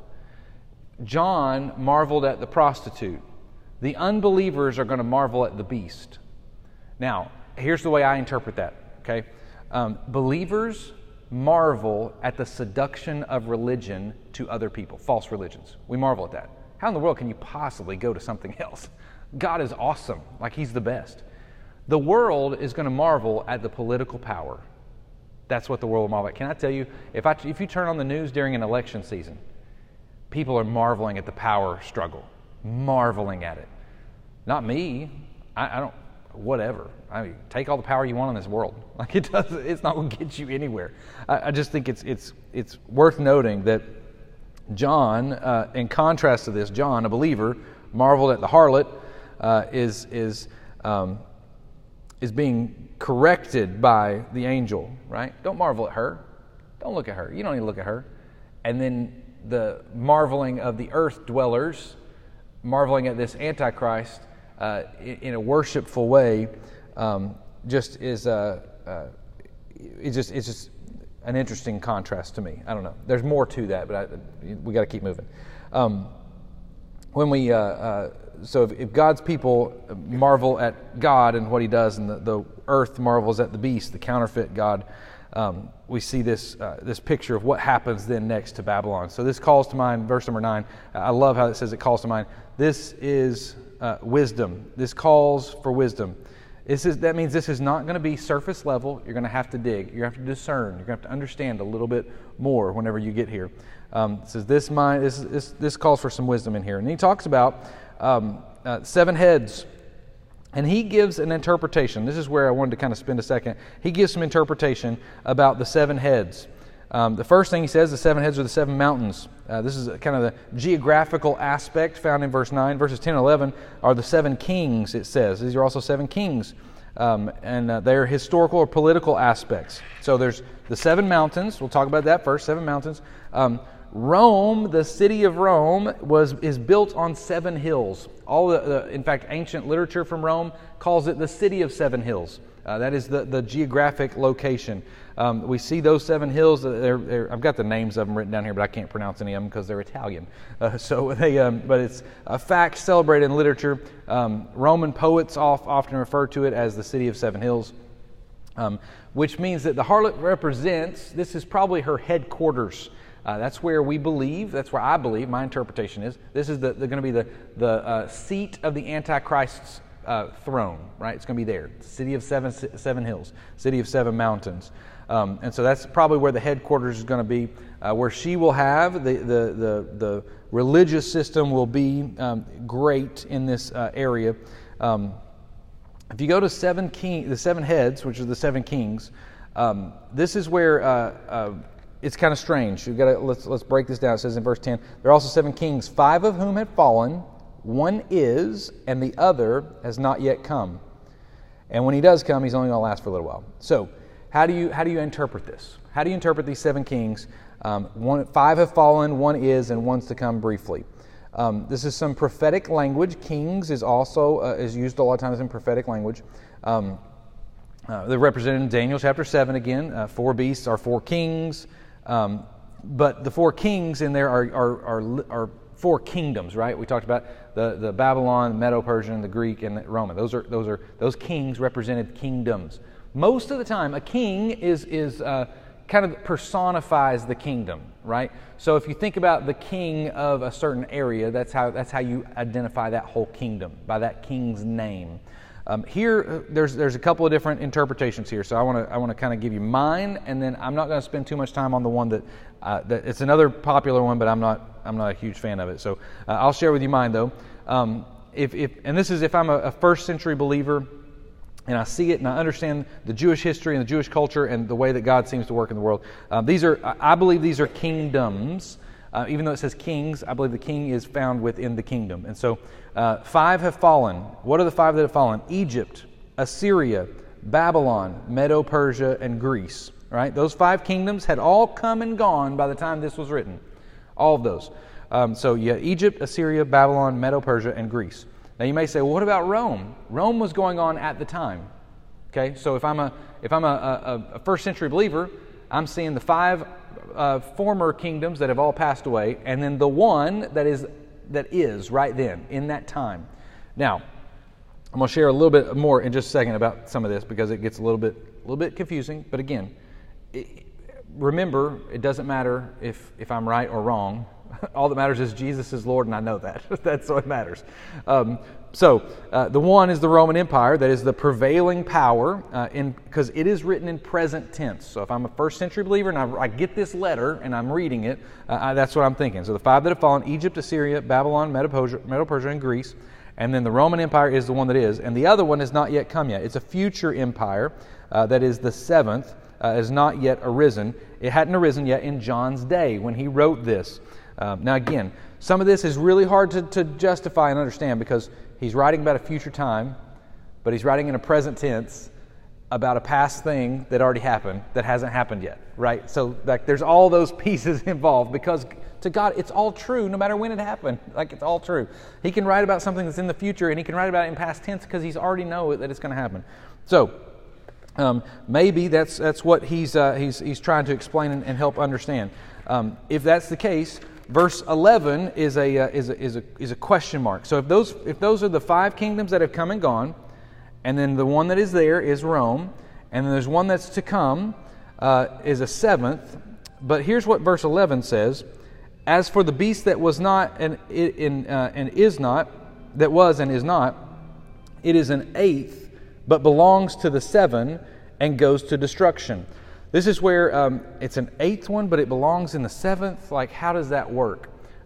A: John marveled at the prostitute. The unbelievers are going to marvel at the beast. Now, here's the way I interpret that, okay? Believers marvel at the seduction of religion to other people, false religions. We marvel at that. How in the world can you possibly go to something else? God is awesome, like He's the best. The world is going to marvel at the political power. That's what the world will marvel at. Can I tell you, if you turn on the news during an election season, people are marveling at the power struggle, marveling at it. Not me. I don't. Whatever. I mean, take all the power you want in this world. Like it does. It's not going to get you anywhere. I just think it's worth noting that John, in contrast to this, John, a believer, marveled at the harlot, is being corrected by the angel. Right? Don't marvel at her. Don't look at her. You don't need to look at her. And then the marveling of the earth dwellers, marveling at this Antichrist in a worshipful way, just is it's just an interesting contrast to me. I don't know. There's more to that, but we got to keep moving. When we so if God's people marvel at God and what He does, and the earth marvels at the beast, the counterfeit God. We see this picture of what happens then next to Babylon. So this calls to mind, verse number 9. I love how it says it calls to mind. This is wisdom. This calls for wisdom. That means this is not going to be surface level. You're going to have to dig. You're going to have to discern. You're going to have to understand a little bit more whenever you get here. It says this calls for some wisdom in here. And he talks about 7 heads. And he gives an interpretation. This is where I wanted to kind of spend a second. He gives some interpretation about the 7 heads. The first thing he says, the 7 heads are the 7 mountains. This is kind of the geographical aspect found in verse 9. Verses 10 and 11 are the 7 kings, it says. These are also 7 kings. And they're historical or political aspects. So there's the 7 mountains. We'll talk about that first, 7 mountains. Rome, the city of Rome, is built on 7 hills. In fact, ancient literature from Rome calls it the city of 7 hills. That is the geographic location. We see those 7 hills. I've got the names of them written down here, but I can't pronounce any of them because they're Italian. But it's a fact celebrated in literature. Roman poets often refer to it as the city of 7 hills, which means that the harlot represents. This is probably her headquarters. That's where we believe. That's where I believe. My interpretation is this is going to be the seat of the Antichrist's throne. Right? It's going to be there. City of seven hills. City of 7 mountains. And so that's probably where the headquarters is going to be. Where she will have the religious system will be great in this area. if you go to the seven heads, which are the seven kings, this is where it's kind of strange. You've got to, let's break this down. It says in verse 10, there are also 7 kings, 5 of whom have fallen, one is, and the other has not yet come. And when he does come, he's only going to last for a little while. So, how do you interpret this? How do you interpret these 7 kings? 5 have fallen, 1 is, and 1's to come briefly. This is some prophetic language. Kings is also is used a lot of times in prophetic language. They're represented in Daniel chapter 7 again. 4 beasts are 4 kings. But the 4 kings in there are 4 kingdoms, right? We talked about the Babylon, Medo-Persian, the Greek, and the Roman. Those kings represented kingdoms. Most of the time, a king is kind of personifies the kingdom, right? So if you think about the king of a certain area, that's how you identify that whole kingdom, by that king's name. Here, there's a couple of different interpretations here, so I want to kind of give you mine, and then I'm not going to spend too much time on the one that it's another popular one, but I'm not a huge fan of it. So I'll share with you mine though. And this is if I'm a first century believer, and I see it and I understand the Jewish history and the Jewish culture and the way that God seems to work in the world. I believe these are kingdoms. Even though it says kings, I believe the king is found within the kingdom. And so 5 have fallen. What are the 5 that have fallen? Egypt, Assyria, Babylon, Medo-Persia, and Greece. Right? Those 5 kingdoms had all come and gone by the time this was written. All of those. So you have Egypt, Assyria, Babylon, Medo-Persia, and Greece. Now you may say, well, what about Rome? Rome was going on at the time. Okay, so if I'm a first century believer, I'm seeing the 5 former kingdoms that have all passed away, and then the one that is right then in that time. Now, I'm going to share a little bit more in just a second about some of this because it gets a little bit confusing. But again, remember, it doesn't matter if I'm right or wrong. All that matters is Jesus is Lord, and I know that. That's what matters. So the one is the Roman Empire. That is the prevailing power, because it is written in present tense. So if I'm a first century believer and I get this letter and I'm reading it, that's what I'm thinking. So the 5 that have fallen: Egypt, Assyria, Babylon, Medo-Persia, and Greece. And then the Roman Empire is the one that is. And the other one has not yet come yet. It's a future empire that is the 7th, has not yet arisen. It hadn't arisen yet in John's day when he wrote this. Now again, some of this is really hard to justify and understand because he's writing about a future time, but he's writing in a present tense about a past thing that already happened that hasn't happened yet, right? So there's all those pieces involved because to God, it's all true no matter when it happened. It's all true. He can write about something that's in the future and he can write about it in past tense because he's already know that it's going to happen. So maybe that's what he's trying to explain and help understand. If that's the case, verse 11 is a question mark. So if those are the 5 kingdoms that have come and gone, and then the one that is there is Rome, and then there's one that's to come is a 7th. But here's what verse 11 says: "As for the beast that was not and is not, that was and is not, it is an 8th, but belongs to the 7 and goes to destruction." This is where it's an 8th one, but it belongs in the 7th. How does that work?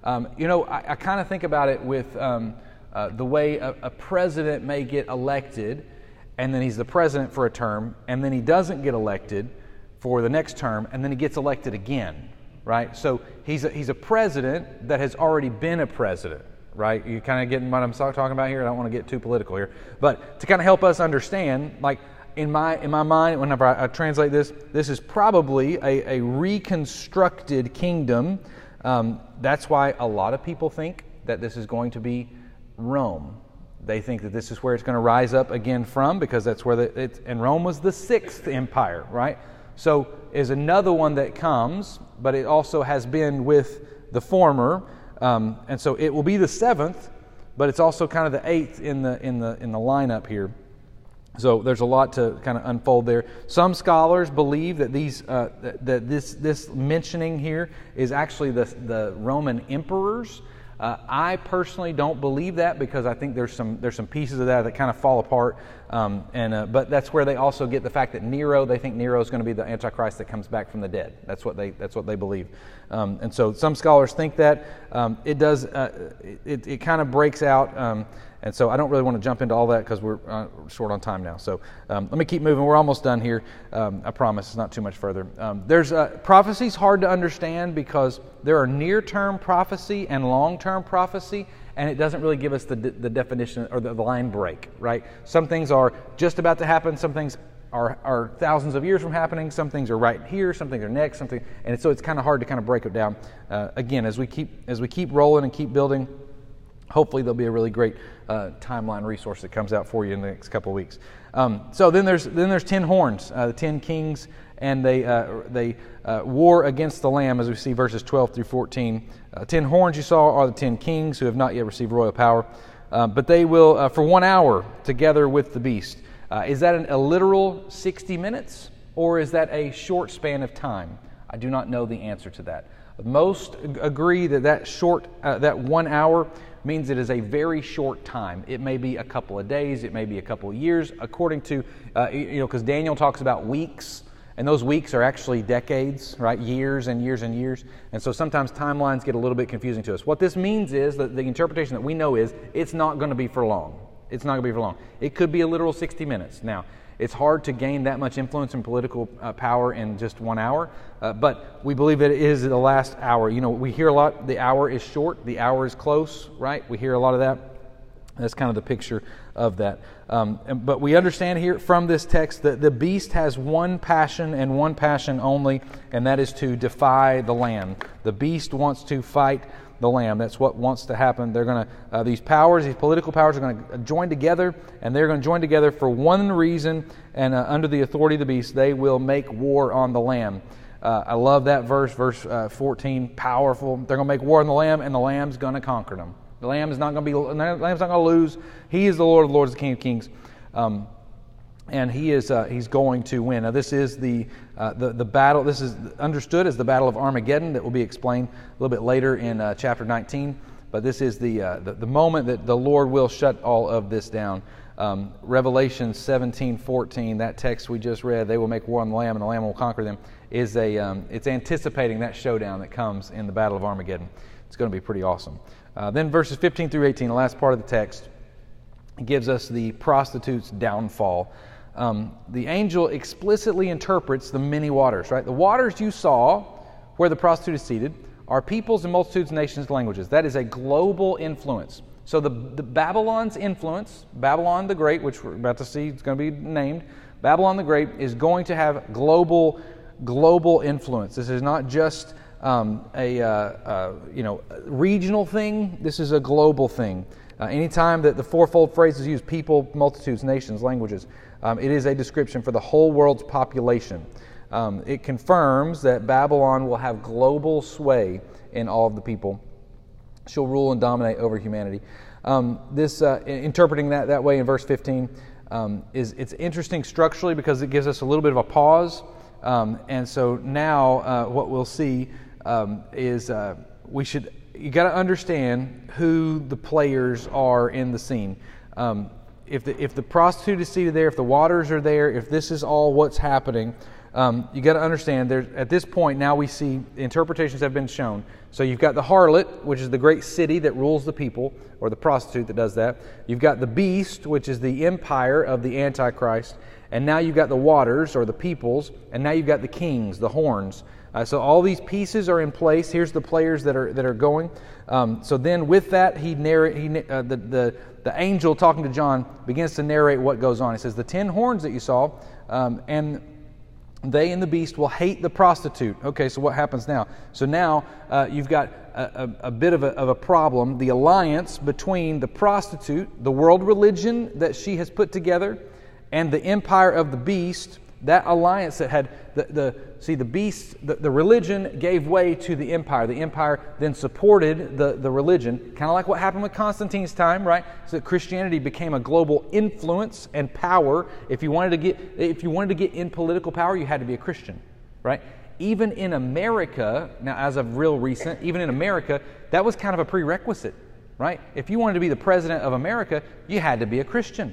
A: I kind of think about it with the way a president may get elected, and then he's the president for a term, and then he doesn't get elected for the next term, and then he gets elected again, right? So he's a president that has already been a president, right? You kind of getting what I'm talking about here? I don't want to get too political here. But to kind of help us understand, in my mind, whenever I translate this is probably a reconstructed kingdom. That's why a lot of people think that this is going to be Rome. They think that this is where it's going to rise up again from, because that's where and Rome was the 6th empire, right? So is another one that comes, but it also has been with the former, and so it will be the 7th, but it's also kind of the 8th in the lineup here. So there's a lot to kind of unfold there. Some scholars believe that this mentioning here is actually the Roman emperors. I personally don't believe that because I think there's some pieces of that kind of fall apart. But that's where they also get the fact that they think Nero is going to be the Antichrist that comes back from the dead. That's what they believe. And so some scholars think that it kind of breaks out. And so I don't really want to jump into all that because we're short on time now. So let me keep moving. We're almost done here. I promise it's not too much further. There's prophecy's hard to understand because there are near-term prophecy and long-term prophecy, and it doesn't really give us the definition or the line break, right? Some things are just about to happen. Some things are thousands of years from happening. Some things are right here. Some things are next. And so it's kind of hard to kind of break it down. Again, as we keep rolling and keep building, hopefully there'll be a really great timeline resource that comes out for you in the next couple of weeks. So then there's 10 horns, the 10 kings, and they war against the Lamb, as we see verses 12 through 14. 10 horns you saw are the 10 kings who have not yet received royal power, but they will for 1 hour together with the beast. Is that a literal 60 minutes, or is that a short span of time? I do not know the answer to that. Most agree that short, that 1 hour means it is a very short time. It may be a couple of days, it may be a couple of years, according to, because Daniel talks about weeks, and those weeks are actually decades, right? Years and years and years. And so sometimes timelines get a little bit confusing to us. What this means is that the interpretation that we know is it's not going to be for long. It's not going to be for long. It could be a literal 60 minutes. Now, it's hard to gain that much influence and political power in just 1 hour, but we believe it is the last hour. We hear a lot, the hour is short, the hour is close, right? We hear a lot of that. That's kind of the picture of that. But we understand here from this text that the beast has one passion and one passion only, and that is to defy the Lamb. The beast wants to fight the Lamb. That's what wants to happen. They're going to these political powers are going to join together, and they're going to join together for one reason, and under the authority of the beast, they will make war on the Lamb. I love that verse 14, powerful. They're going to make war on the Lamb, and the Lamb's going to conquer them. The Lamb is not going to lose. He is the Lord of Lords, the King of Kings. And he's going to win. Now, this is the battle. This is understood as the Battle of Armageddon that will be explained a little bit later in chapter 19. But this is the moment that the Lord will shut all of this down. Revelation 17:14, that text we just read, they will make war on the Lamb and the Lamb will conquer them, it's anticipating that showdown that comes in the Battle of Armageddon. It's going to be pretty awesome. Then verses 15 through 18, the last part of the text, gives us the prostitute's downfall. The angel explicitly interprets the many waters, right? The waters you saw where the prostitute is seated are peoples and multitudes, nations, languages. That is a global influence. So the Babylon's influence, Babylon the Great, which we're about to see, it's going to be named, Babylon the Great is going to have global influence. This is not just a regional thing. This is a global thing. Anytime that the fourfold phrase is used, people, multitudes, nations, languages, it is a description for the whole world's population. It confirms that Babylon will have global sway in all of the people. She'll rule and dominate over humanity. Interpreting that way in verse 15 it's interesting structurally because it gives us a little bit of a pause. And so now what we'll see is you got to understand who the players are in the scene. If the prostitute is seated there, if the waters are there, if this is all what's happening, you got to understand. At this point now we see the interpretations have been shown. So you've got the harlot, which is the great city that rules the people, or the prostitute that does that. You've got the beast, which is the empire of the Antichrist, and now you've got the waters, or the peoples, and now you've got the kings, the horns. So all these pieces are in place. Here's the players that are going. So then with that, the angel talking to John begins to narrate what goes on. He says, the 10 horns that you saw, and they and the beast will hate the prostitute. Okay, so what happens now? So now you've got a bit of a problem. The alliance between the prostitute, the world religion that she has put together, and the empire of the beast. That alliance that had the beast, the religion gave way to the empire. The empire then supported the religion, kind of like what happened with Constantine's time, right? So that Christianity became a global influence and power. If you wanted to get in political power, you had to be a Christian, right? Even in America, now as of real recent, even in America, that was kind of a prerequisite, right? If you wanted to be the president of America, you had to be a Christian.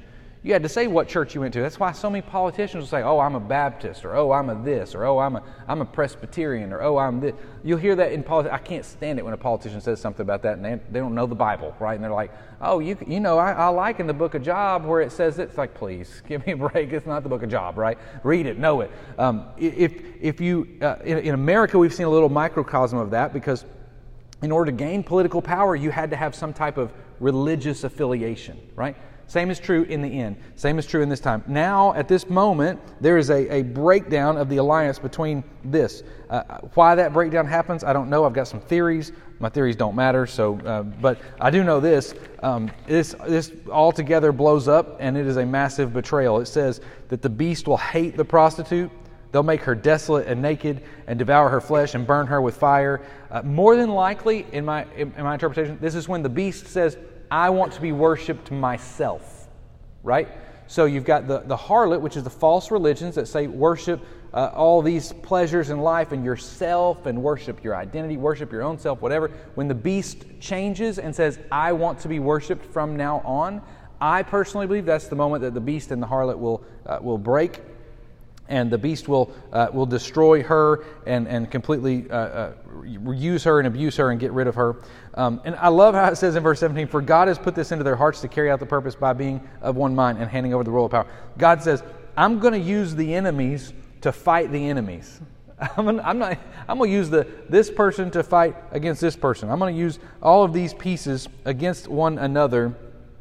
A: you had to say what church you went to. That's why so many politicians will say, oh, I'm a Baptist, or oh, I'm a this, or oh, I'm a Presbyterian, or oh, I'm this. You'll hear that in politics. I can't stand it when a politician says something about that and they don't know the Bible, right? And they're like, oh, you know, I like in the book of Job where it says it's like, please, give me a break. It's not the book of Job, right? Read it, know it. If you, in America, we've seen a little microcosm of that because in order to gain political power, you had to have some type of religious affiliation, right? Same is true in the end. Same is true in this time. Now, at this moment, there is a breakdown of the alliance between this. Why that breakdown happens, I don't know. I've got some theories. My theories don't matter. But I do know this. This altogether blows up, and it is a massive betrayal. It says that the beast will hate the prostitute. They'll make her desolate and naked and devour her flesh and burn her with fire. More than likely, in my interpretation, this is when the beast says, I want to be worshipped myself, right? So you've got the harlot, which is the false religions that say worship all these pleasures in life and yourself and worship your identity, worship your own self, whatever. When the beast changes and says, I want to be worshipped from now on, I personally believe that's the moment that the beast and the harlot will break. And the beast will destroy her and completely use her and abuse her and get rid of her. And I love how it says in verse 17, for God has put this into their hearts to carry out the purpose by being of one mind and handing over the royal power. God says, I'm going to use the enemies to fight the enemies. I'm going to use this person to fight against this person. I'm going to use all of these pieces against one another.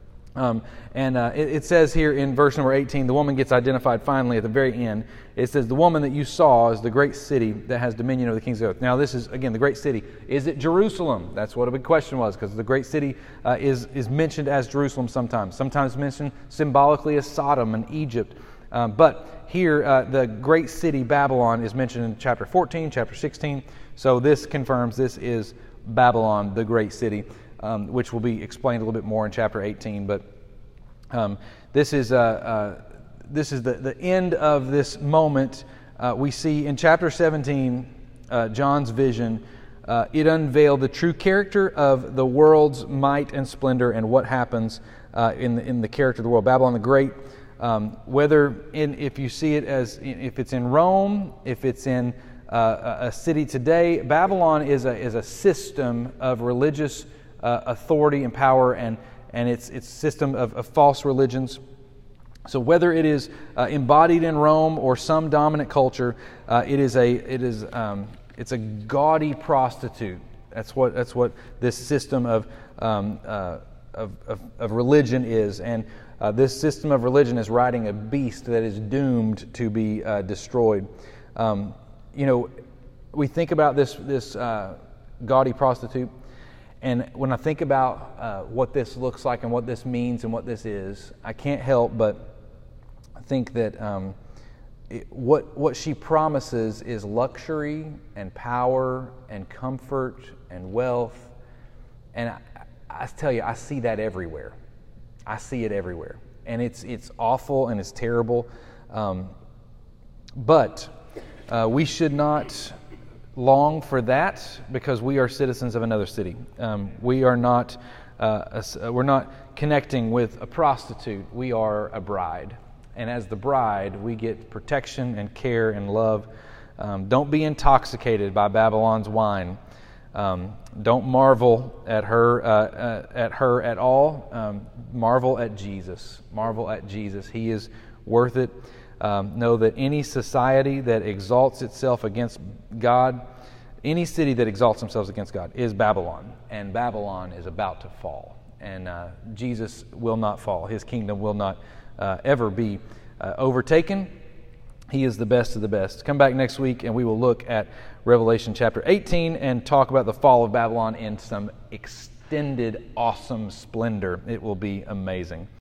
A: It says here in verse number 18, the woman gets identified finally at the very end. It says, the woman that you saw is the great city that has dominion over the kings of the earth. Now this is, again, the great city. Is it Jerusalem? That's what a big question was, because the great city is mentioned as Jerusalem sometimes. Sometimes mentioned symbolically as Sodom and Egypt. But here, the great city Babylon is mentioned in chapter 14, chapter 16. So this confirms this is Babylon, the great city. Which will be explained a little bit more in chapter 18. But this is the end of this moment. We see in chapter 17, John's vision. It unveiled the true character of the world's might and splendor and what happens in the character of the world. Babylon the Great, if you see it as, if it's in Rome, if it's in a city today, Babylon is a system of religious authority and power and its system of false religions. So whether it is embodied in Rome or some dominant culture, it's a gaudy prostitute. That's what this system of religion is, and this system of religion is riding a beast that is doomed to be destroyed. We think about this gaudy prostitute. And when I think about what this looks like and what this means and what this is, I can't help but think that what she promises is luxury and power and comfort and wealth. And I tell you, I see that everywhere. I see it everywhere. And it's awful and it's terrible. But we should not long for that because we are citizens of another city. We are not we're not connecting with a prostitute. We are a bride, and as the bride, we get protection and care and love. Don't be intoxicated by Babylon's wine. Don't marvel at her at all. Marvel at Jesus. Marvel at Jesus. He is worth it. Know that any society that exalts itself against God, any city that exalts themselves against God is Babylon. And Babylon is about to fall. And Jesus will not fall. His kingdom will not ever be overtaken. He is the best of the best. Come back next week and we will look at Revelation chapter 18 and talk about the fall of Babylon in some extended, awesome splendor. It will be amazing.